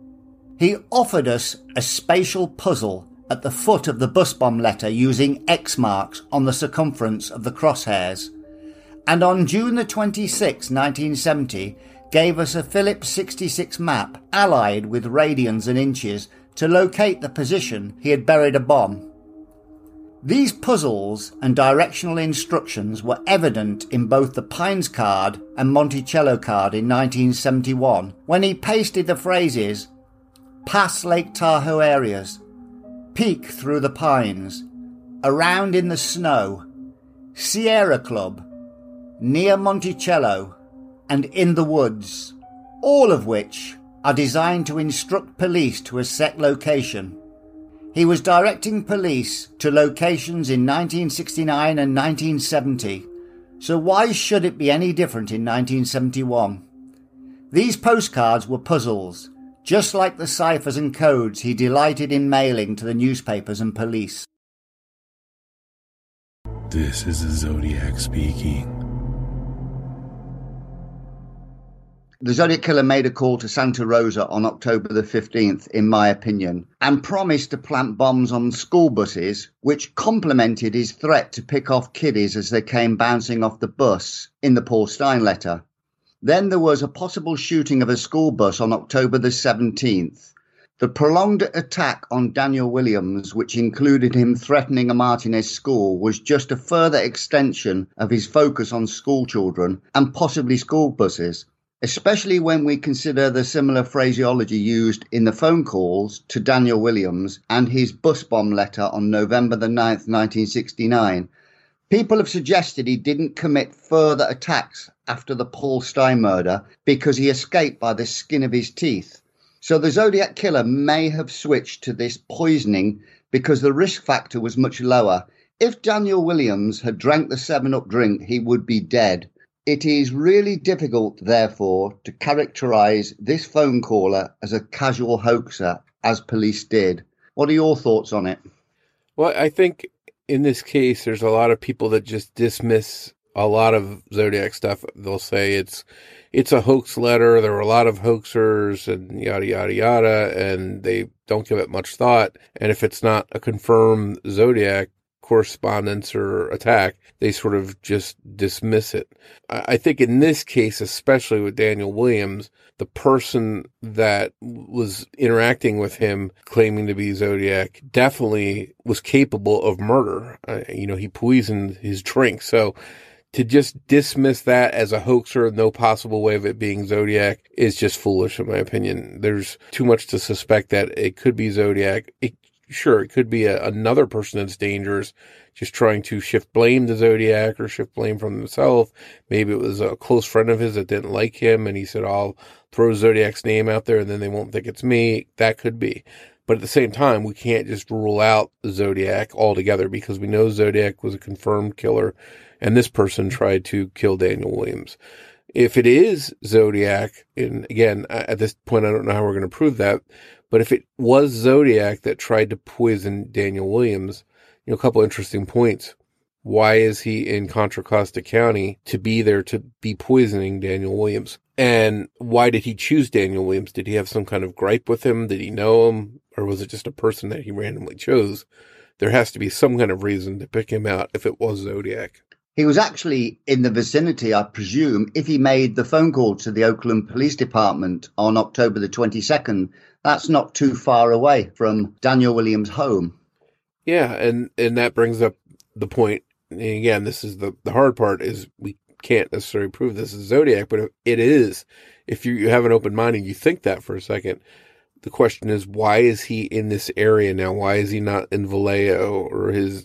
He offered us a spatial puzzle at the foot of the bus bomb letter using X marks on the circumference of the crosshairs, and on June the 26th, 1970, gave us a Phillips 66 map allied with radians and inches to locate the position he had buried a bomb. These puzzles and directional instructions were evident in both the Pines card and Monticello card in 1971, when he pasted the phrases "Pass Lake Tahoe areas," "Peek through the pines," "Around in the snow," "Sierra Club," "Near Monticello," and "In the woods," all of which are designed to instruct police to a set location. He was directing police to locations in 1969 and 1970, so why should it be any different in 1971? These postcards were puzzles, just like the ciphers and codes he delighted in mailing to the newspapers and police. This is the Zodiac speaking. The Zodiac Killer made a call to Santa Rosa on October the 15th, in my opinion, and promised to plant bombs on school buses, which complemented his threat to pick off kiddies as they came bouncing off the bus in the Paul Stein letter. Then there was a possible shooting of a school bus on October the 17th. The prolonged attack on Daniel Williams, which included him threatening a Martinez school, was just a further extension of his focus on school children and possibly school buses, especially when we consider the similar phraseology used in the phone calls to Daniel Williams and his bus bomb letter on November the 9th, 1969. People have suggested he didn't commit further attacks after the Paul Stein murder because he escaped by the skin of his teeth. So the Zodiac Killer may have switched to this poisoning because the risk factor was much lower. If Daniel Williams had drank the 7-Up drink, he would be dead. It is really difficult, therefore, to characterise this phone caller as a casual hoaxer, as police did. What are your thoughts on it? Well, I think in this case, there's a lot of people that just dismiss a lot of Zodiac stuff. They'll say it's a hoax letter. There were a lot of hoaxers and yada, yada, yada, and they don't give it much thought. And if it's not a confirmed Zodiac correspondence or attack, they sort of just dismiss it. I think in this case, especially with Daniel Williams, the person that was interacting with him claiming to be Zodiac definitely was capable of murder. He poisoned his drink. So to just dismiss that as a hoaxer, no possible way of it being Zodiac, is just foolish, in my opinion. There's too much to suspect that it could be Zodiac. Sure, it could be another person that's dangerous, just trying to shift blame to Zodiac or shift blame from himself. Maybe it was a close friend of his that didn't like him, and he said, I'll throw Zodiac's name out there, and then they won't think it's me. That could be. But at the same time, we can't just rule out Zodiac altogether because we know Zodiac was a confirmed killer and this person tried to kill Daniel Williams. If it is Zodiac, and again, at this point, I don't know how we're going to prove that, but if it was Zodiac that tried to poison Daniel Williams, a couple interesting points. Why is he in Contra Costa County to be there to be poisoning Daniel Williams? And why did he choose Daniel Williams? Did he have some kind of gripe with him? Did he know him? Or was it just a person that he randomly chose? There has to be some kind of reason to pick him out if it was Zodiac. He was actually in the vicinity, I presume, if he made the phone call to the Oakland Police Department on October the 22nd. That's not too far away from Daniel Williams' home. Yeah, and that brings up the point. And again, this is the hard part, is we can't necessarily prove this is Zodiac, but it is. If you have an open mind and you think that for a second, the question is, why is he in this area now? Why is he not in Vallejo or his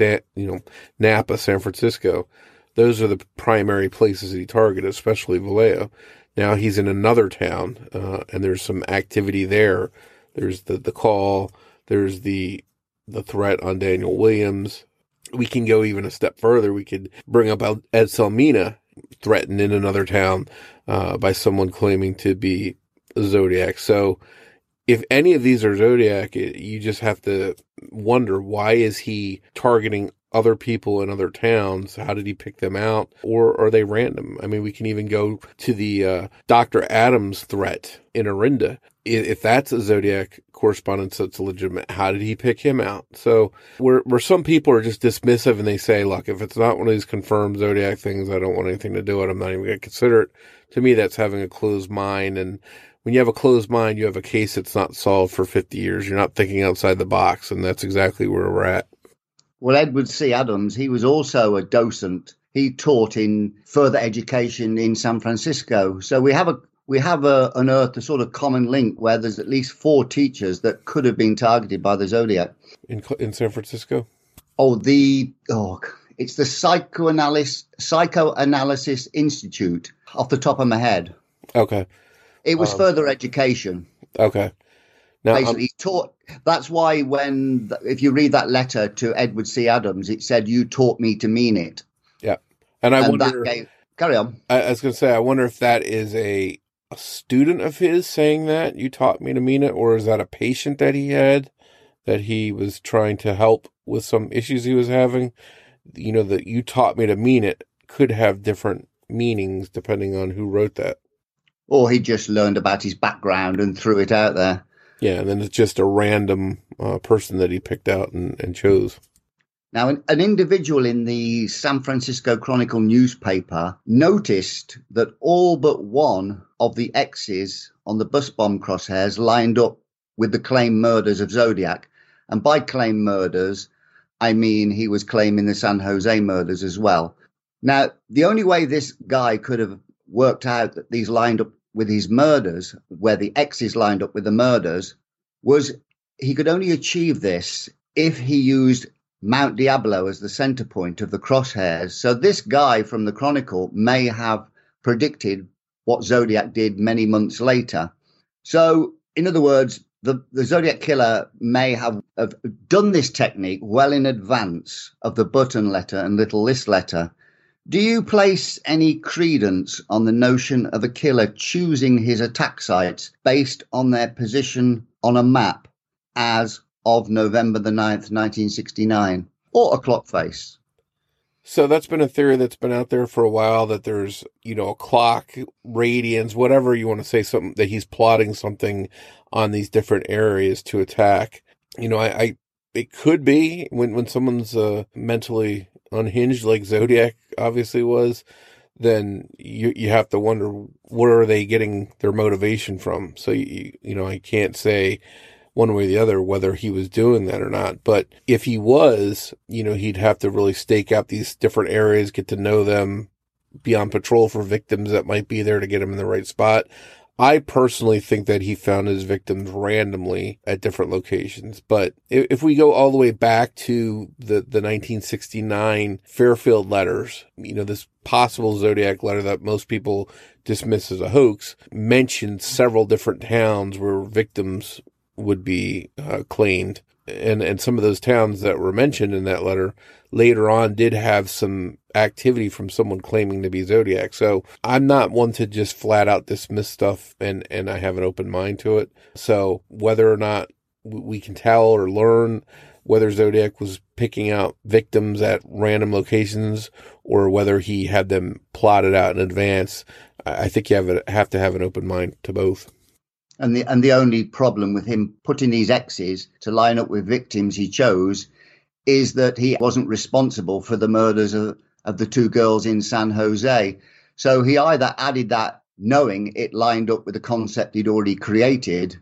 Napa, San Francisco? Those are the primary places that he targeted, especially Vallejo. Now he's in another town, and there's some activity there. There's the call. There's the threat on Daniel Williams. We can go even a step further. We could bring up Ed Salmina, threatened in another town by someone claiming to be Zodiac. So if any of these are Zodiac, you just have to wonder, why is he targeting other people in other towns? How did he pick them out? Or are they random? I mean, we can even go to the Dr. Adams threat in Orinda. If that's a Zodiac correspondence that's legitimate, how did he pick him out? So where some people are just dismissive and they say, look, if it's not one of these confirmed Zodiac things, I don't want anything to do with it. I'm not even going to consider it. To me, that's having a closed mind. And when you have a closed mind, you have a case that's not solved for 50 years. You're not thinking outside the box. And that's exactly where we're at. Well, Edward C. Adams, he was also a docent. He taught in further education in San Francisco. So we have unearthed a sort of common link where there's at least 4 teachers that could have been targeted by the Zodiac. In San Francisco? It's the Psychoanalysis Institute, off the top of my head. Okay. It was further education. Okay. Now, basically, he taught. That's why if you read that letter to Edward C. Adams, it said, "You taught me to mean it." Yeah. And I wonder. Carry on. I was going to say, I wonder if that is a student of his saying that, "You taught me to mean it," or is that a patient that he had that he was trying to help with some issues he was having? That "you taught me to mean it" could have different meanings depending on who wrote that. Or he just learned about his background and threw it out there. Yeah, and then it's just a random person that he picked out and chose. Now, an individual in the San Francisco Chronicle newspaper noticed that all but one of the X's on the bus bomb crosshairs lined up with the claimed murders of Zodiac. And by claimed murders, I mean he was claiming the San Jose murders as well. Now, the only way this guy could have worked out that these lined up with his murders, where the X's lined up with the murders, was he could only achieve this if he used Mount Diablo as the center point of the crosshairs. So this guy from the Chronicle may have predicted what Zodiac did many months later. So, in other words, the Zodiac killer may have done this technique well in advance of the button letter and little list letter. Do you place any credence on the notion of a killer choosing his attack sites based on their position on a map as of November the 9th, 1969, or a clock face? So that's been a theory that's been out there for a while, that there's, a clock, radians, whatever you want to say, something that he's plotting something on these different areas to attack. It could be when someone's mentally unhinged like Zodiac obviously was, then you have to wonder, where are they getting their motivation from? So, I can't say one way or the other whether he was doing that or not. But if he was, he'd have to really stake out these different areas, get to know them, be on patrol for victims that might be there to get him in the right spot. I personally think that he found his victims randomly at different locations. But if we go all the way back to the 1969 Fairfield letters, this possible Zodiac letter that most people dismiss as a hoax mentioned several different towns where victims would be claimed. And some of those towns that were mentioned in that letter later on did have some activity from someone claiming to be Zodiac. So I'm not one to just flat out dismiss stuff, and I have an open mind to it. So whether or not we can tell or learn whether Zodiac was picking out victims at random locations or whether he had them plotted out in advance, I think you have to have an open mind to both. And the only problem with him putting these X's to line up with victims he chose is that he wasn't responsible for the murders of the two girls in San Jose. So he either added that knowing it lined up with the concept he'd already created,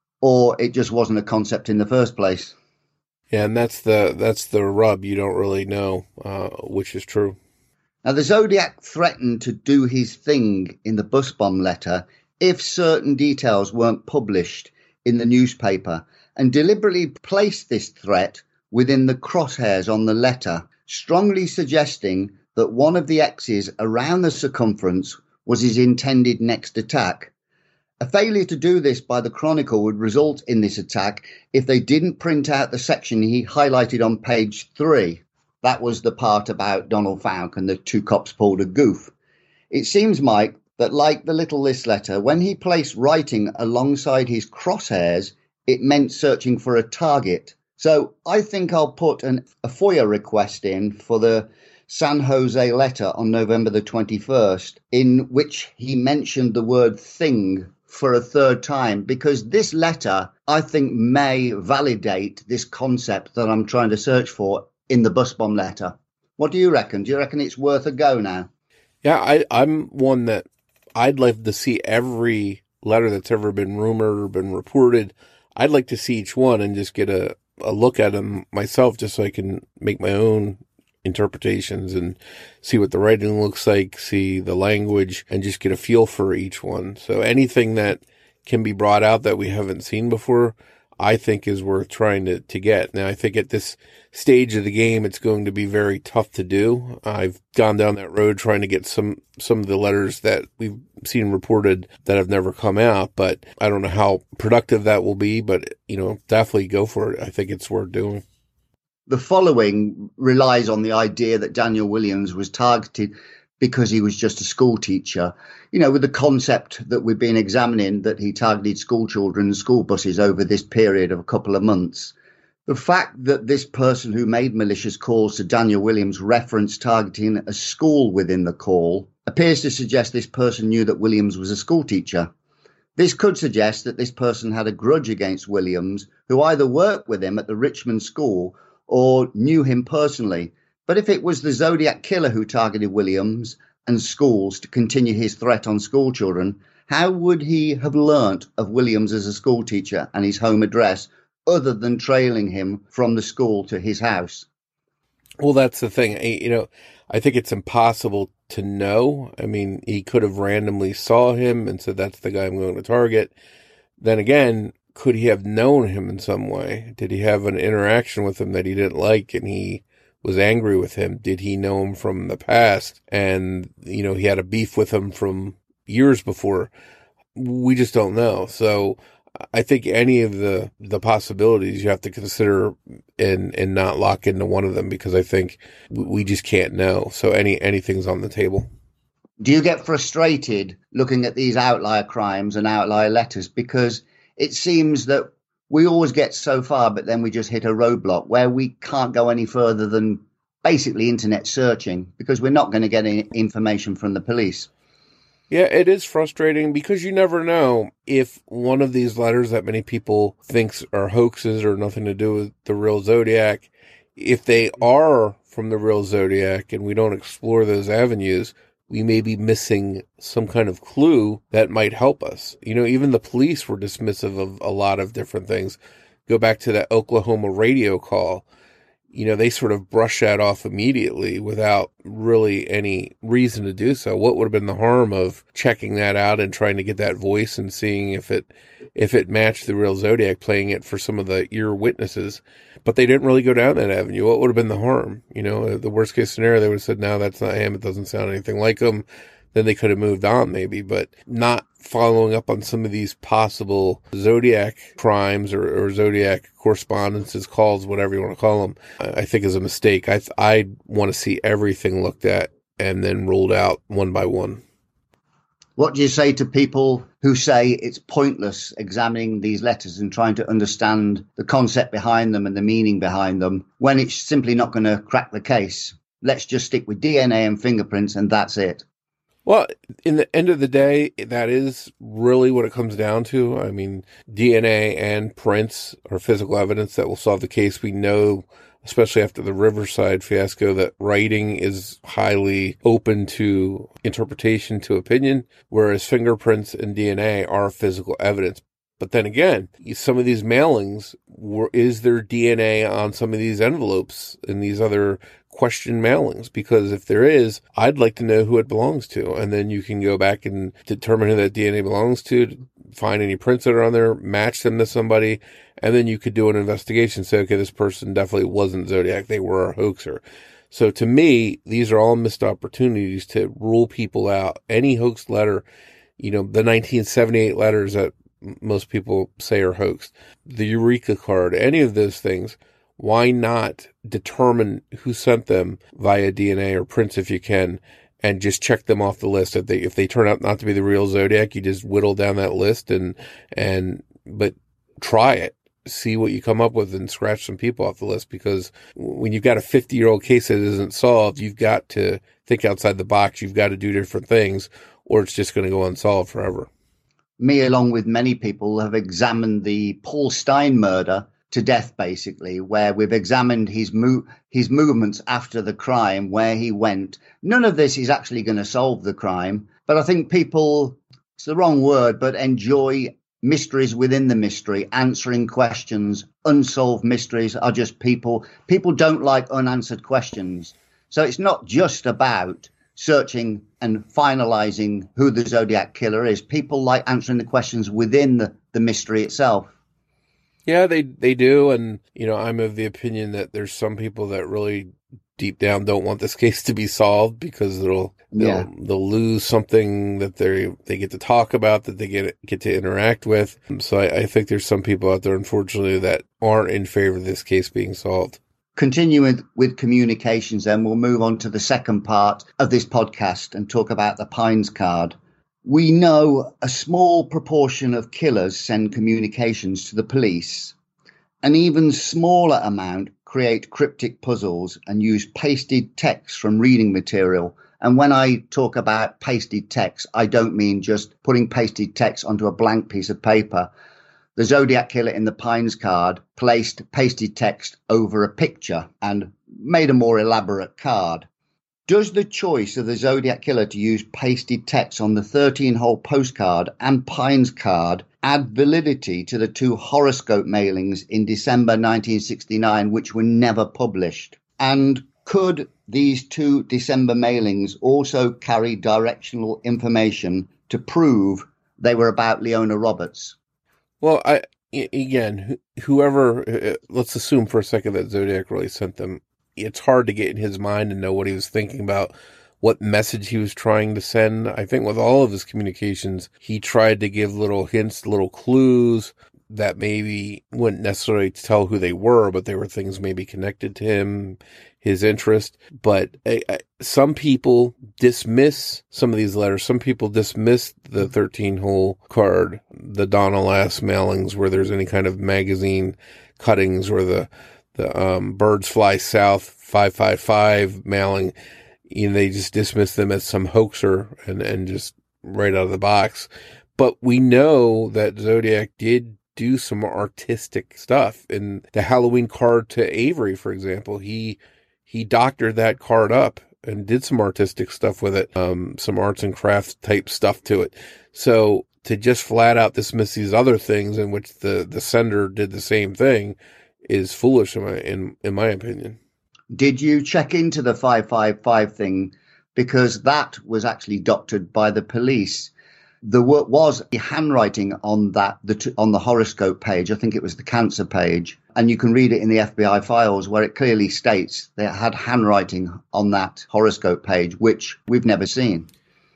or it just wasn't a concept in the first place. Yeah, and that's the rub. You don't really know which is true. Now, the Zodiac threatened to do his thing in the bus bomb letter if certain details weren't published in the newspaper, and deliberately placed this threat within the crosshairs on the letter, strongly suggesting that one of the X's around the circumference was his intended next attack. A failure to do this by the Chronicle would result in this attack if they didn't print out the section he highlighted on page 3. That was the part about Donald Fouke and the two cops pulled a goof. It seems, Mike, that like the little list letter, when he placed writing alongside his crosshairs, it meant searching for a target. So I think I'll put a FOIA request in for the San Jose letter on November the 21st, in which he mentioned the word thing for a third time, because this letter, I think, may validate this concept that I'm trying to search for in the bus bomb letter. What do you reckon? Do you reckon it's worth a go now? Yeah, I'm one that I'd like to see every letter that's ever been rumored or been reported. I'd like to see each one and just get a look at them myself, just so I can make my own interpretations and see what the writing looks like, see the language, and just get a feel for each one. So anything that can be brought out that we haven't seen before, I think is worth trying to get. Now, I think at this stage of the game, it's going to be very tough to do. I've gone down that road trying to get some of the letters that we've seen reported that have never come out, but I don't know how productive that will be, but, definitely go for it. I think it's worth doing. The following relies on the idea that Daniel Williams was targeted because he was just a school teacher, with the concept that we've been examining, that he targeted school children and school buses over this period of a couple of months. The fact that this person who made malicious calls to Daniel Williams referenced targeting a school within the call appears to suggest this person knew that Williams was a school teacher. This could suggest that this person had a grudge against Williams, who either worked with him at the Richmond school or knew him personally. But if it was the Zodiac killer who targeted Williams and schools to continue his threat on school children, how would he have learnt of Williams as a school teacher and his home address other than trailing him from the school to his house? Well, that's the thing. I think it's impossible to know. I mean, he could have randomly saw him and said, that's the guy I'm going to target. Then again, could he have known him in some way? Did he have an interaction with him that he didn't like and he was angry with him? Did he know him from the past and, he had a beef with him from years before? We just don't know. So I think any of the possibilities you have to consider and not lock into one of them, because I think we just can't know. So anything's on the table. Do you get frustrated looking at these outlier crimes and outlier letters? Because it seems that we always get so far, but then we just hit a roadblock where we can't go any further than basically internet searching, because we're not going to get any information from the police. Yeah, it is frustrating because you never know if one of these letters that many people thinks are hoaxes or nothing to do with the real Zodiac, if they are from the real Zodiac and we don't explore those avenues, we may be missing some kind of clue that might help us. Even the police were dismissive of a lot of different things. Go back to that Oklahoma radio call. They sort of brush that off immediately without really any reason to do so. What would have been the harm of checking that out and trying to get that voice and seeing if it matched the real Zodiac, playing it for some of the ear witnesses? But they didn't really go down that avenue. What would have been the harm? The worst case scenario, they would have said, no, that's not him. It doesn't sound anything like him. then they could have moved on maybe, but not following up on some of these possible Zodiac crimes or Zodiac correspondences, calls, whatever you want to call them, I think is a mistake. I want to see everything looked at and then ruled out one by one. What do you say to people who say it's pointless examining these letters and trying to understand the concept behind them and the meaning behind them when it's simply not going to crack the case? Let's just stick with DNA and fingerprints and that's it. Well, in the end of the day, that is really what it comes down to. I mean, DNA and prints are physical evidence that will solve the case. We know, especially after the Riverside fiasco, that writing is highly open to interpretation, to opinion, whereas fingerprints and DNA are physical evidence. But then again, some of these mailings, is there DNA on some of these envelopes and these other question mailings? Because if there is, I'd like to know who it belongs to. And then you can go back and determine who that DNA belongs to, find any prints that are on there, match them to somebody, and then you could do an investigation. Say, okay, this person definitely wasn't Zodiac. They were a hoaxer. So to me, these are all missed opportunities to rule people out. Any hoaxed letter, the 1978 letters that most people say are hoaxed, the Eureka card, any of those things, why not determine who sent them via DNA or prints if you can, and just check them off the list. If they turn out not to be the real Zodiac, you just whittle down that list but try it. See what you come up with and scratch some people off the list, because when you've got a 50-year-old case that isn't solved, you've got to think outside the box. You've got to do different things, or it's just going to go unsolved forever. Me, along with many people, have examined the Paul Stein murder to death, basically, where we've examined his movements after the crime, where he went. None of this is actually going to solve the crime, but I think people, it's the wrong word, but enjoy mysteries within the mystery, answering questions. Unsolved mysteries are just people don't like unanswered questions. So it's not just about searching and finalizing who the Zodiac killer is. People like answering the questions within the mystery itself. Yeah, they do. And, I'm of the opinion that there's some people that really deep down don't want this case to be solved, because they'll lose something that they get to talk about, that they get to interact with. So I think there's some people out there, unfortunately, that aren't in favor of this case being solved. Continuing with communications, then we'll move on to the second part of this podcast and talk about the Pines card. We know a small proportion of killers send communications to the police. An even smaller amount create cryptic puzzles and use pasted text from reading material. And when I talk about pasted text, I don't mean just putting pasted text onto a blank piece of paper. The Zodiac killer in the Pines card placed pasted text over a picture and made a more elaborate card. Does the choice of the Zodiac killer to use pasted text on the 13-hole postcard and Pines card add validity to the two horoscope mailings in December 1969, which were never published? And could these two December mailings also carry directional information to prove they were about Leona Roberts? Well, whoever, let's assume for a second that Zodiac really sent them. It's hard to get in his mind and know what he was thinking about, what message he was trying to send. I think with all of his communications, he tried to give little hints, little clues that maybe wouldn't necessarily tell who they were, but they were things maybe connected to him, his interest. But some people dismiss some of these letters. Some people dismiss the 13-hole card, the Donna Lass mailings, where there's any kind of magazine cuttings, or the Birds Fly South 555 mailing. They just dismiss them as some hoaxer and just right out of the box. But we know that Zodiac did do some artistic stuff. In the Halloween card to Avery, for example, he doctored that card up and did some artistic stuff with it, some arts and crafts type stuff to it. So to just flat out dismiss these other things in which the sender did the same thing is foolish in my opinion. Did you check into the 555 thing? Because that was actually doctored by the police. There was a handwriting on that, on the horoscope page. I think it was the cancer page. And you can read it in the FBI files, where it clearly states they had handwriting on that horoscope page, which we've never seen.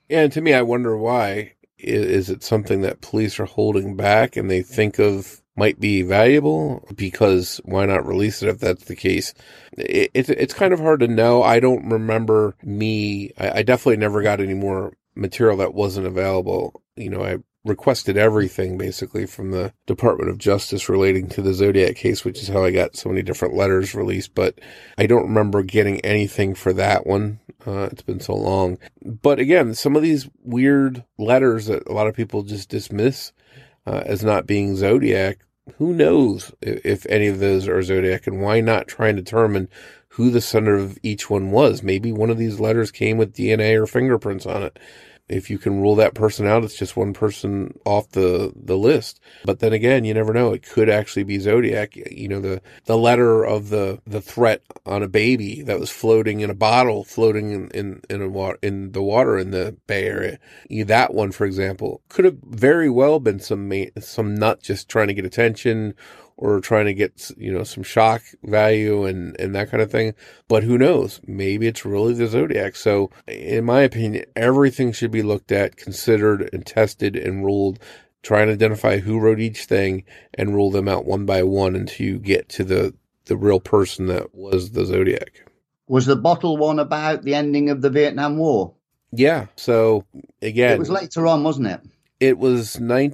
And to me, I wonder why. Is it something that police are holding back and they think of might be valuable? Because why not release it if that's the case? It's kind of hard to know. I don't remember I definitely never got any more material that wasn't available. I requested everything basically from the Department of Justice relating to the Zodiac case, which is how I got so many different letters released, but I don't remember getting anything for that one. It's been so long. But again, some of these weird letters that a lot of people just dismiss as not being Zodiac, who knows if any of those are Zodiac, and why not try and determine who the sender of each one was? Maybe one of these letters came with DNA or fingerprints on it. If you can rule that person out, it's just one person off the list. But then again, you never know. It could actually be Zodiac. The letter of the threat on a baby that was floating in a bottle, floating in the water in the Bay Area. That one, for example, could have very well been some nut just trying to get attention, or trying to get, some shock value and that kind of thing. But who knows? Maybe it's really the Zodiac. So in my opinion, everything should be looked at, considered, and tested and ruled. Try and identify who wrote each thing and rule them out one by one until you get to the real person that was the Zodiac. Was the bottle one about the ending of the Vietnam War? Yeah. So again, it was later on, wasn't it? It was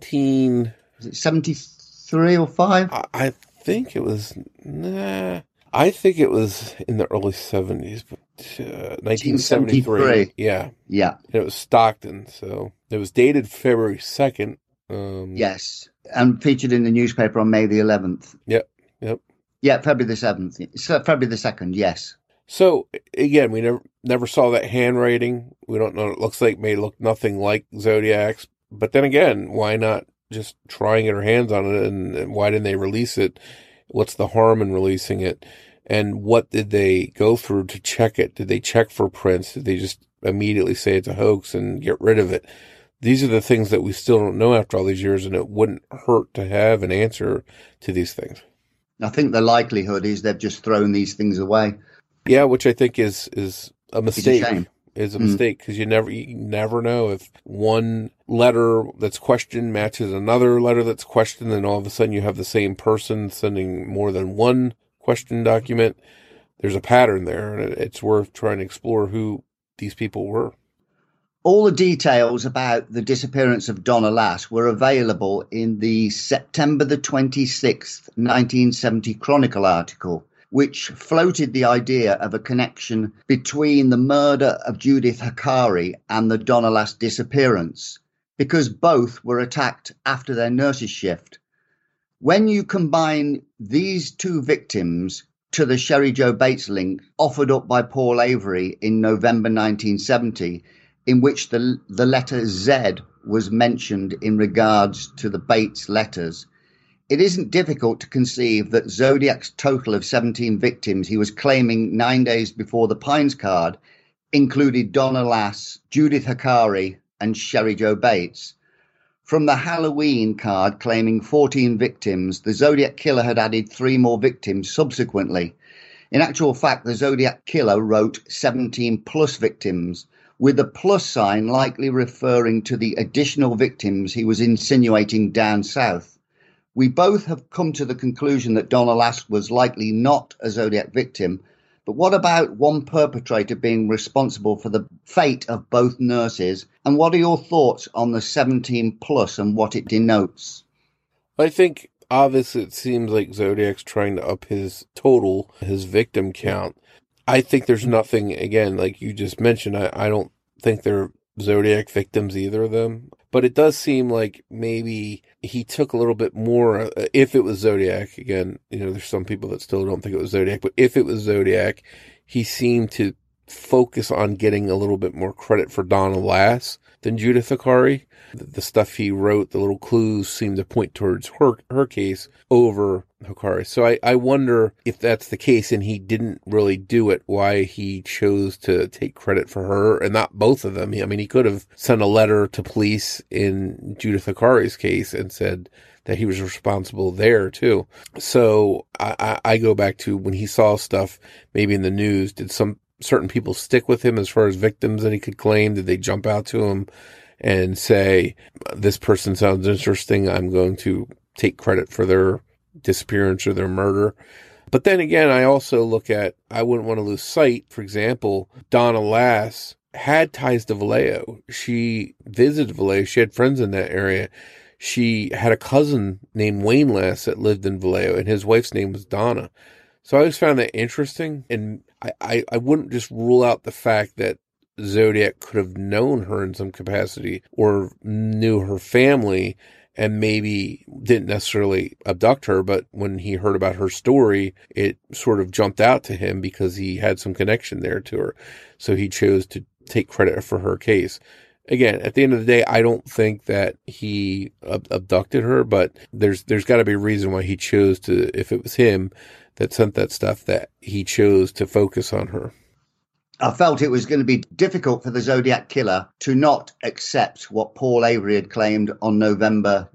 1973 or 5? I think it was. I think it was in the early 70s, but 1973. Yeah. And it was Stockton, so it was dated February 2nd. Yes, and featured in the newspaper on May the 11th. Yep. Yeah, February the 7th. February the 2nd. Yes. So again, we never saw that handwriting. We don't know what it looks like. May look nothing like Zodiac's, but then again, why not just try and get our hands on it? And why didn't they release it? What's the harm in releasing it? And what did they go through to check it? Did they check for prints? Did they just immediately say it's a hoax and get rid of it? These are the things that we still don't know after all these years, and it wouldn't hurt to have an answer to these things. I think the likelihood is they've just thrown these things away. Yeah, which I think is a mistake. It's a shame. Is a mistake, because you never know if one letter that's questioned matches another letter that's questioned, and all of a sudden you have the same person sending more than one question document. There's a pattern there, and it's worth trying to explore who these people were. All the details about the disappearance of Donna Lass were available in the September the 26th, 1970 Chronicle article, which floated the idea of a connection between the murder of Judith Hakari and the Donna Lass disappearance, because both were attacked after their nurse's shift. When you combine these two victims to the Sherry Jo Bates link offered up by Paul Avery in November 1970, in which the letter Z was mentioned in regards to the Bates letters, it isn't difficult to conceive that Zodiac's total of 17 victims he was claiming 9 days before the Pines card included Donna Lass, Judith Hakari, and Sherry Jo Bates. From the Halloween card claiming 14 victims, the Zodiac killer had added 3 more victims subsequently. In actual fact, the Zodiac killer wrote 17 plus victims, with a plus sign likely referring to the additional victims he was insinuating down south. We both have come to the conclusion that Donna Lass was likely not a Zodiac victim, but what about one perpetrator being responsible for the fate of both nurses? And what are your thoughts on the 17 plus and what it denotes? I think obviously it seems like Zodiac's trying to up his total, his victim count. I think there's nothing, again, like you just mentioned, I don't think they're Zodiac victims, either of them. But it does seem like maybe he took a little bit more, if it was Zodiac. Again, there's some people that still don't think it was Zodiac, but if it was Zodiac, he seemed to focus on getting a little bit more credit for Donna Lass than Judith Hakari. The stuff he wrote, the little clues seemed to point towards her case over Hakari. So I wonder if that's the case and he didn't really do it, why he chose to take credit for her and not both of them. I mean, he could have sent a letter to police in Judith Hakari's case and said that he was responsible there too. So I go back to when he saw stuff maybe in the news, did some certain people stick with him as far as victims that he could claim? Did they jump out to him and say, this person sounds interesting, I'm going to take credit for their disappearance or their murder? But then again, I also look at, I wouldn't want to lose sight, for example, Donna Lass had ties to Vallejo. She visited Vallejo. She had friends in that area. She had a cousin named Wayne Lass that lived in Vallejo, and his wife's name was Donna. So I always found that interesting, and I wouldn't just rule out the fact that Zodiac could have known her in some capacity or knew her family and maybe didn't necessarily abduct her, but when he heard about her story, it sort of jumped out to him because he had some connection there to her. So he chose to take credit for her case. Again, at the end of the day, I don't think that he abducted her, but there's got to be a reason why he chose to, if it was him that sent that stuff, that he chose to focus on her. I felt it was going to be difficult for the Zodiac Killer to not accept what Paul Avery had claimed in November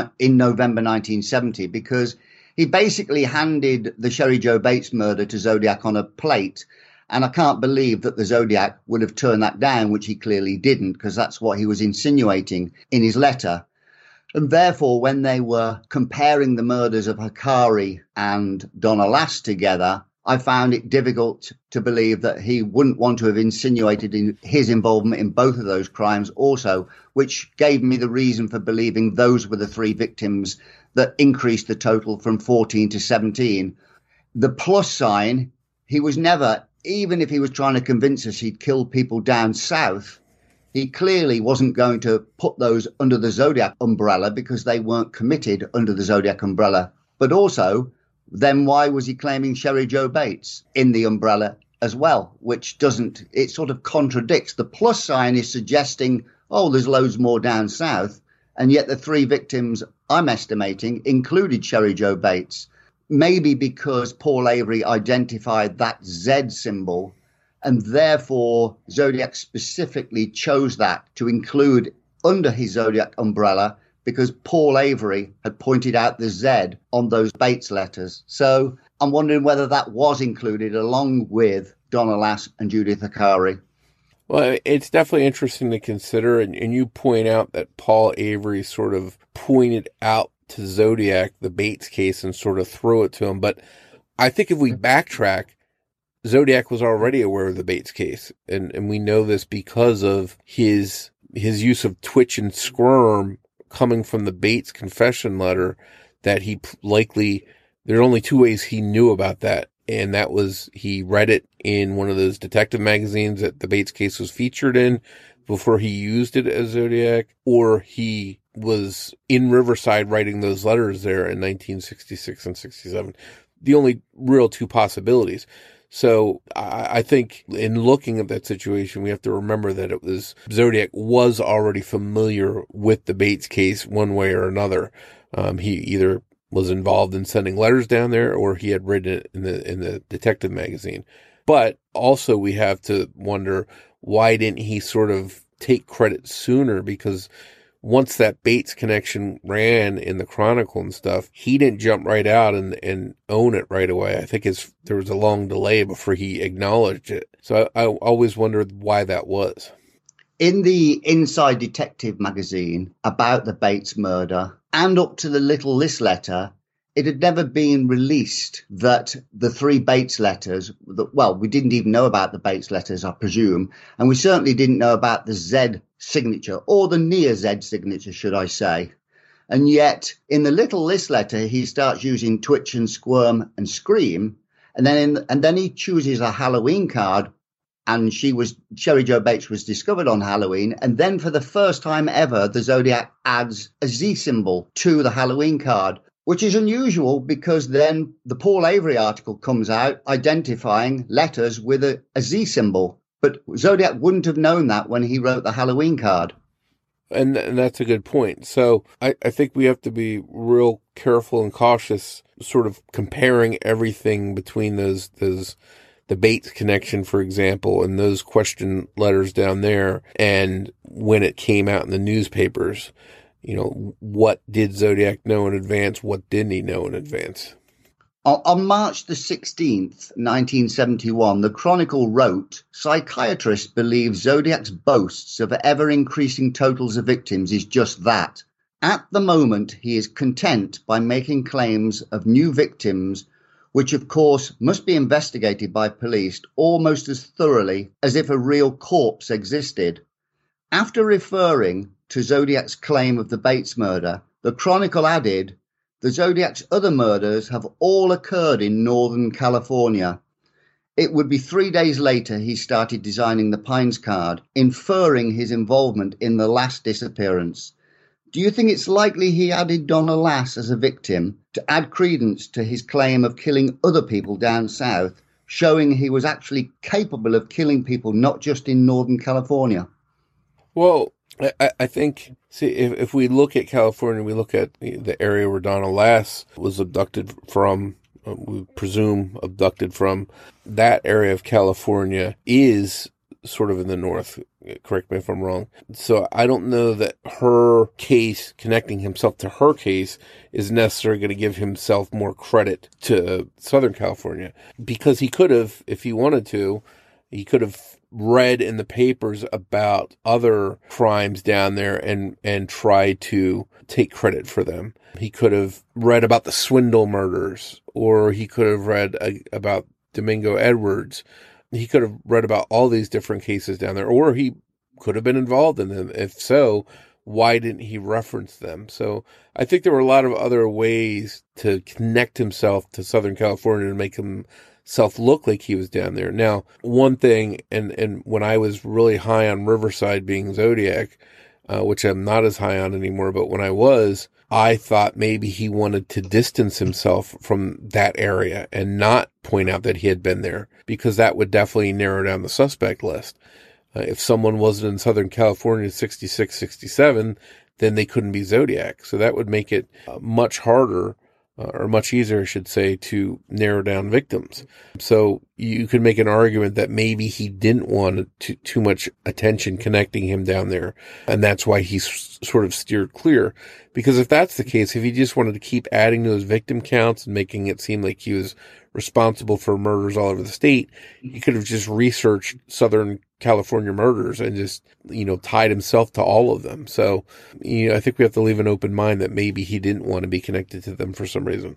1970, because he basically handed the Sherry Joe Bates murder to Zodiac on a plate. And I can't believe that the Zodiac would have turned that down, which he clearly didn't, because that's what he was insinuating in his letter. And therefore, when they were comparing the murders of Hikari and Donna Lass together, I found it difficult to believe that he wouldn't want to have insinuated his involvement in both of those crimes also, which gave me the reason for believing those were the three victims that increased the total from 14 to 17. The plus sign, he was never, even if he was trying to convince us he'd killed people down south, he clearly wasn't going to put those under the Zodiac umbrella because they weren't committed under the Zodiac umbrella. But also, then why was he claiming Sherry Joe Bates in the umbrella as well, which doesn't, it sort of contradicts. The plus sign is suggesting, oh, there's loads more down south, and yet the three victims I'm estimating included Sherry Joe Bates, maybe because Paul Avery identified that Z symbol, and therefore Zodiac specifically chose that to include under his Zodiac umbrella, because Paul Avery had pointed out the Z on those Bates letters. So I'm wondering whether that was included along with Donna Lass and Judith Hikari. Well, it's definitely interesting to consider, and you point out that Paul Avery sort of pointed out to Zodiac the Bates case and sort of threw it to him. But I think if we backtrack, Zodiac was already aware of the Bates case, and we know this because of his use of twitch and squirm coming from the Bates confession letter, that he likely, there are only two ways he knew about that. And that was, he read it in one of those detective magazines that the Bates case was featured in before he used it as Zodiac, or he was in Riverside writing those letters there in 1966 and 67. The only real two possibilities. So I think in looking at that situation, we have to remember that it was, Zodiac was already familiar with the Bates case one way or another. He either was involved in sending letters down there, or he had written it in the detective magazine. But also we have to wonder, why didn't he sort of take credit sooner? Because once that Bates connection ran in the Chronicle and stuff, he didn't jump right out and own it right away. I think there was a long delay before he acknowledged it. So I always wondered why that was. In the Inside Detective magazine about the Bates murder, and up to the Little List letter, it had never been released that the three Bates letters, well, we didn't even know about the Bates letters, I presume, and we certainly didn't know about the Z signature, or the near Z signature, should I say. And yet, in the Little List letter, he starts using twitch and squirm and scream, and then he chooses a Halloween card, and Sherry Joe Bates was discovered on Halloween, and then for the first time ever, the Zodiac adds a Z symbol to the Halloween card, which is unusual because then the Paul Avery article comes out identifying letters with a Z symbol. But Zodiac wouldn't have known that when he wrote the Halloween card. And that's a good point. So I think we have to be real careful and cautious, sort of comparing everything between the Bates connection, for example, and those question letters down there, and when it came out in the newspapers. You know, what did Zodiac know in advance? What didn't he know in advance? On March the 16th, 1971, the Chronicle wrote, "Psychiatrists believe Zodiac's boasts of ever-increasing totals of victims is just that. At the moment, he is content by making claims of new victims, which of course must be investigated by police almost as thoroughly as if a real corpse existed." After referring to Zodiac's claim of the Bates murder, the Chronicle added, "The Zodiac's other murders have all occurred in Northern California." It would be 3 days later he started designing the Pines card, inferring his involvement in the last disappearance. Do you think it's likely he added Donna Lass as a victim to add credence to his claim of killing other people down south, showing he was actually capable of killing people not just in Northern California? Well, I think, see, if we look at California, we look at the area where Donna Lass was abducted from, we presume abducted from, that area of California is sort of in the north. Correct me if I'm wrong. So I don't know that her case, connecting himself to her case, is necessarily going to give himself more credit to Southern California. Because he could have, if he wanted to, he could have read in the papers about other crimes down there and tried to take credit for them. He could have read about the Swindle murders, or he could have read about Domingo Edwards. He could have read about all these different cases down there, or he could have been involved in them. If so, why didn't he reference them? So I think there were a lot of other ways to connect himself to Southern California and make himself look like he was down there. Now, one thing, and when I was really high on Riverside being Zodiac, which I'm not as high on anymore, but when I was, I thought maybe he wanted to distance himself from that area and not point out that he had been there, because that would definitely narrow down the suspect list. If someone wasn't in Southern California 66, 67, then they couldn't be Zodiac. So that would make it much harder, or much easier, I should say, to narrow down victims. So you could make an argument that maybe he didn't want too much attention connecting him down there, and that's why he's sort of steered clear. Because if that's the case, if he just wanted to keep adding to his victim counts and making it seem like he was responsible for murders all over the state, he could have just researched Southern California murders and just, tied himself to all of them. So, I think we have to leave an open mind that maybe he didn't want to be connected to them for some reason.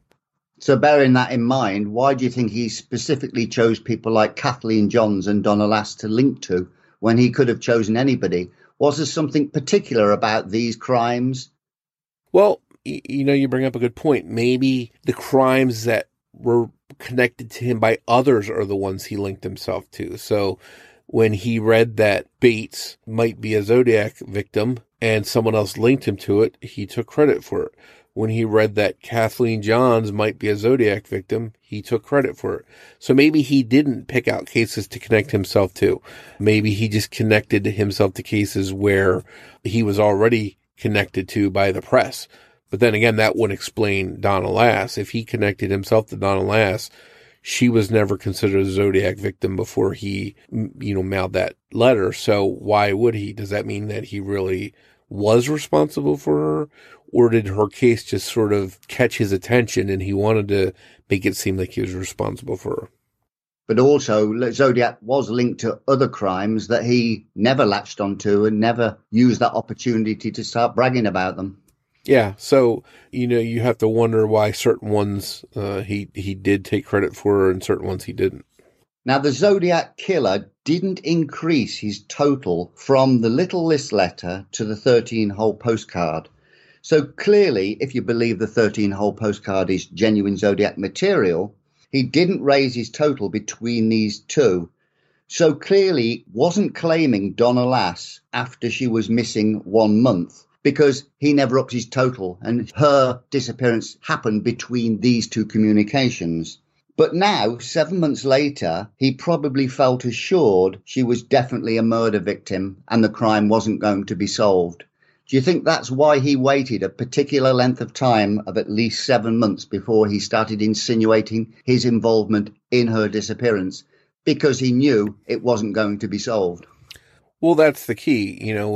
So bearing that in mind, why do you think he specifically chose people like Kathleen Johns and Donna Lass to link to when he could have chosen anybody? Was there something particular about these crimes? Well, you bring up a good point. Maybe the crimes that were connected to him by others are the ones he linked himself to. So when he read that Bates might be a Zodiac victim and someone else linked him to it, he took credit for it. When he read that Kathleen Johns might be a Zodiac victim, he took credit for it. So maybe he didn't pick out cases to connect himself to. Maybe he just connected himself to cases where he was already connected to by the press. But then again, that wouldn't explain Donna Lass. If he connected himself to Donna Lass, she was never considered a Zodiac victim before he, mailed that letter. So why would he? Does that mean that he really was responsible for her? Or did her case just sort of catch his attention and he wanted to make it seem like he was responsible for her? But also, Zodiac was linked to other crimes that he never latched onto and never used that opportunity to start bragging about them. Yeah, so, you have to wonder why certain ones he did take credit for and certain ones he didn't. Now, the Zodiac killer didn't increase his total from the Little List letter to the 13-hole postcard. So clearly, if you believe the 13-hole postcard is genuine Zodiac material, he didn't raise his total between these two. So clearly wasn't claiming Donna Lass after she was missing 1 month, because he never upped his total and her disappearance happened between these two communications. But now, 7 months later, he probably felt assured she was definitely a murder victim and the crime wasn't going to be solved. Do you think that's why he waited a particular length of time of at least 7 months before he started insinuating his involvement in her disappearance? Because he knew it wasn't going to be solved. Well, that's the key, with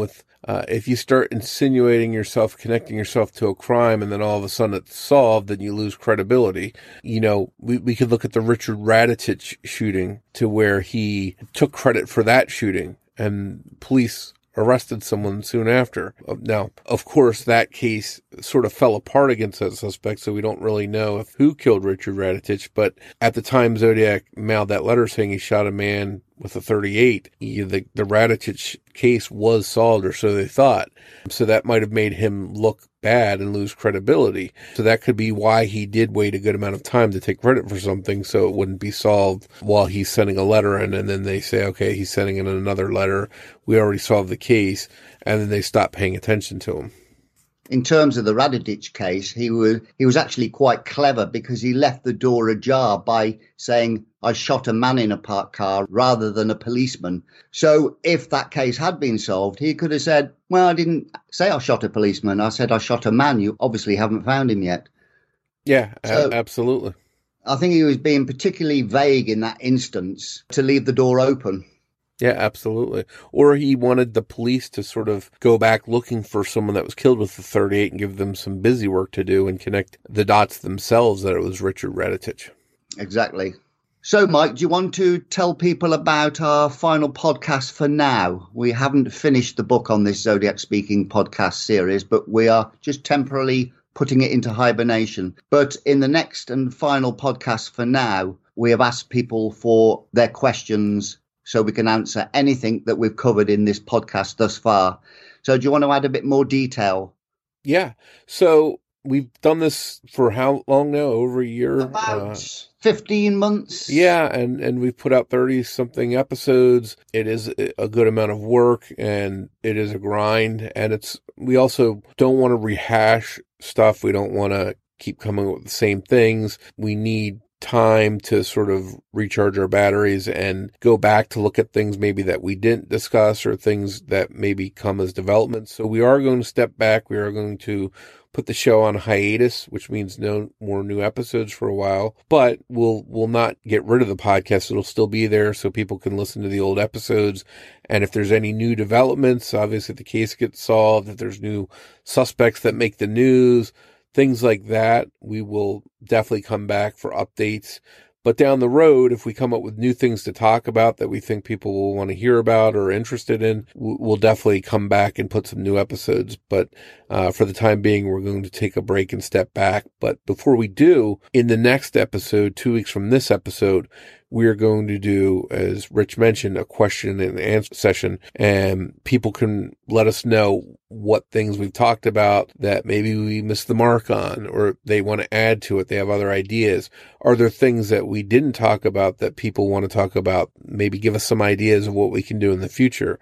If you start insinuating yourself, connecting yourself to a crime, and then all of a sudden it's solved, then you lose credibility. You know, we could look at the Richard Raditich shooting, to where he took credit for that shooting, and police arrested someone soon after. Now, of course, that case sort of fell apart against that suspect, so we don't really know who killed Richard Raditich. But at the time Zodiac mailed that letter saying he shot a man with a .38, the Raditich case was solved, or so they thought. So that might have made him look bad and lose credibility. So that could be why he did wait a good amount of time to take credit for something, so it wouldn't be solved while he's sending a letter in, and then they say, okay, he's sending in another letter, we already solved the case, and then they stop paying attention to him. In terms of the Raditich case, he was actually quite clever, because he left the door ajar by saying, I shot a man in a parked car, rather than a policeman. So if that case had been solved, he could have said, well, I didn't say I shot a policeman. I said I shot a man. You obviously haven't found him yet. Yeah, absolutely. I think he was being particularly vague in that instance to leave the door open. Yeah, absolutely. Or he wanted the police to sort of go back looking for someone that was killed with the .38 and give them some busy work to do and connect the dots themselves that it was Richard Raditich. Exactly. So, Mike, do you want to tell people about our final podcast for now? We haven't finished the book on this Zodiac Speaking podcast series, but we are just temporarily putting it into hibernation. But in the next and final podcast for now, we have asked people for their questions so we can answer anything that we've covered in this podcast thus far. So do you want to add a bit more detail? Yeah. So we've done this for how long now? Over a year? About 15 months. Yeah, and we've put out 30-something episodes. It is a good amount of work, and it is a grind. And we also don't want to rehash stuff. We don't want to keep coming up with the same things. We need time to sort of recharge our batteries and go back to look at things maybe that we didn't discuss, or things that maybe come as developments. So we are going to step back. We are going to put the show on hiatus, which means no more new episodes for a while, but we'll not get rid of the podcast. It'll still be there so people can listen to the old episodes. And if there's any new developments, obviously if the case gets solved, if there's new suspects that make the news, things like that, we will definitely come back for updates. But down the road, if we come up with new things to talk about that we think people will want to hear about or are interested in, we'll definitely come back and put some new episodes. But for the time being, we're going to take a break and step back. But before we do, in the next episode, 2 weeks from this episode, we're going to do, as Rich mentioned, a question and answer session, and people can let us know what things we've talked about that maybe we missed the mark on, or they want to add to it. They have other ideas. Are there things that we didn't talk about that people want to talk about? Maybe give us some ideas of what we can do in the future.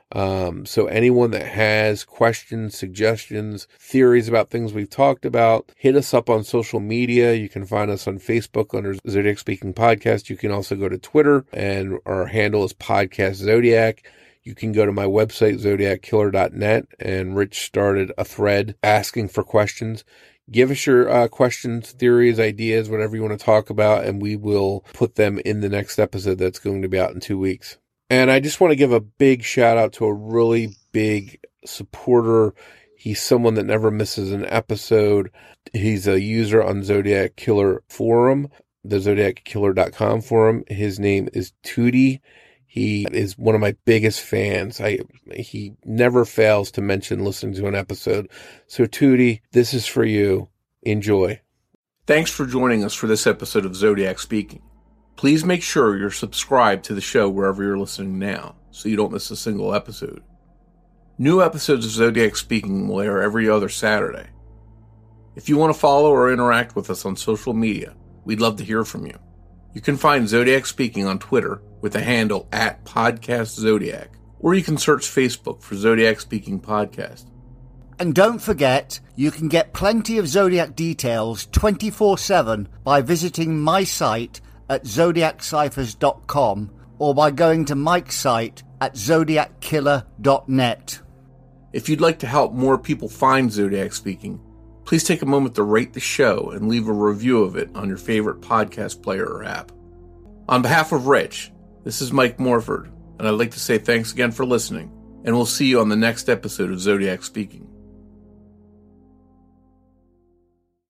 So anyone that has questions, suggestions, theories about things we've talked about, hit us up on social media. You can find us on Facebook under Zodiac Speaking Podcast. You can also go to Twitter, and our handle is Podcast Zodiac. You can go to my website, zodiackiller.net, and Rich started a thread asking for questions. Give us your questions, theories, ideas, whatever you want to talk about, and we will put them in the next episode that's going to be out in 2 weeks. And I just want to give a big shout out to a really big supporter. He's someone that never misses an episode. He's a user on Zodiac Killer Forum, the ZodiacKiller.com forum. His name is Tootie. He is one of my biggest fans. He never fails to mention listening to an episode. So Tootie, this is for you. Enjoy. Thanks for joining us for this episode of Zodiac Speaking. Please make sure you're subscribed to the show wherever you're listening now, so you don't miss a single episode. New episodes of Zodiac Speaking will air every other Saturday. If you want to follow or interact with us on social media, we'd love to hear from you. You can find Zodiac Speaking on Twitter with the handle @PodcastZodiac, or you can search Facebook for Zodiac Speaking Podcast. And don't forget, you can get plenty of Zodiac details 24/7 by visiting my site at zodiacciphers.com, or by going to Mike's site at zodiackiller.net. If you'd like to help more people find Zodiac Speaking, please take a moment to rate the show and leave a review of it on your favorite podcast player or app. On behalf of Rich, this is Mike Morford, and I'd like to say thanks again for listening, and we'll see you on the next episode of Zodiac Speaking.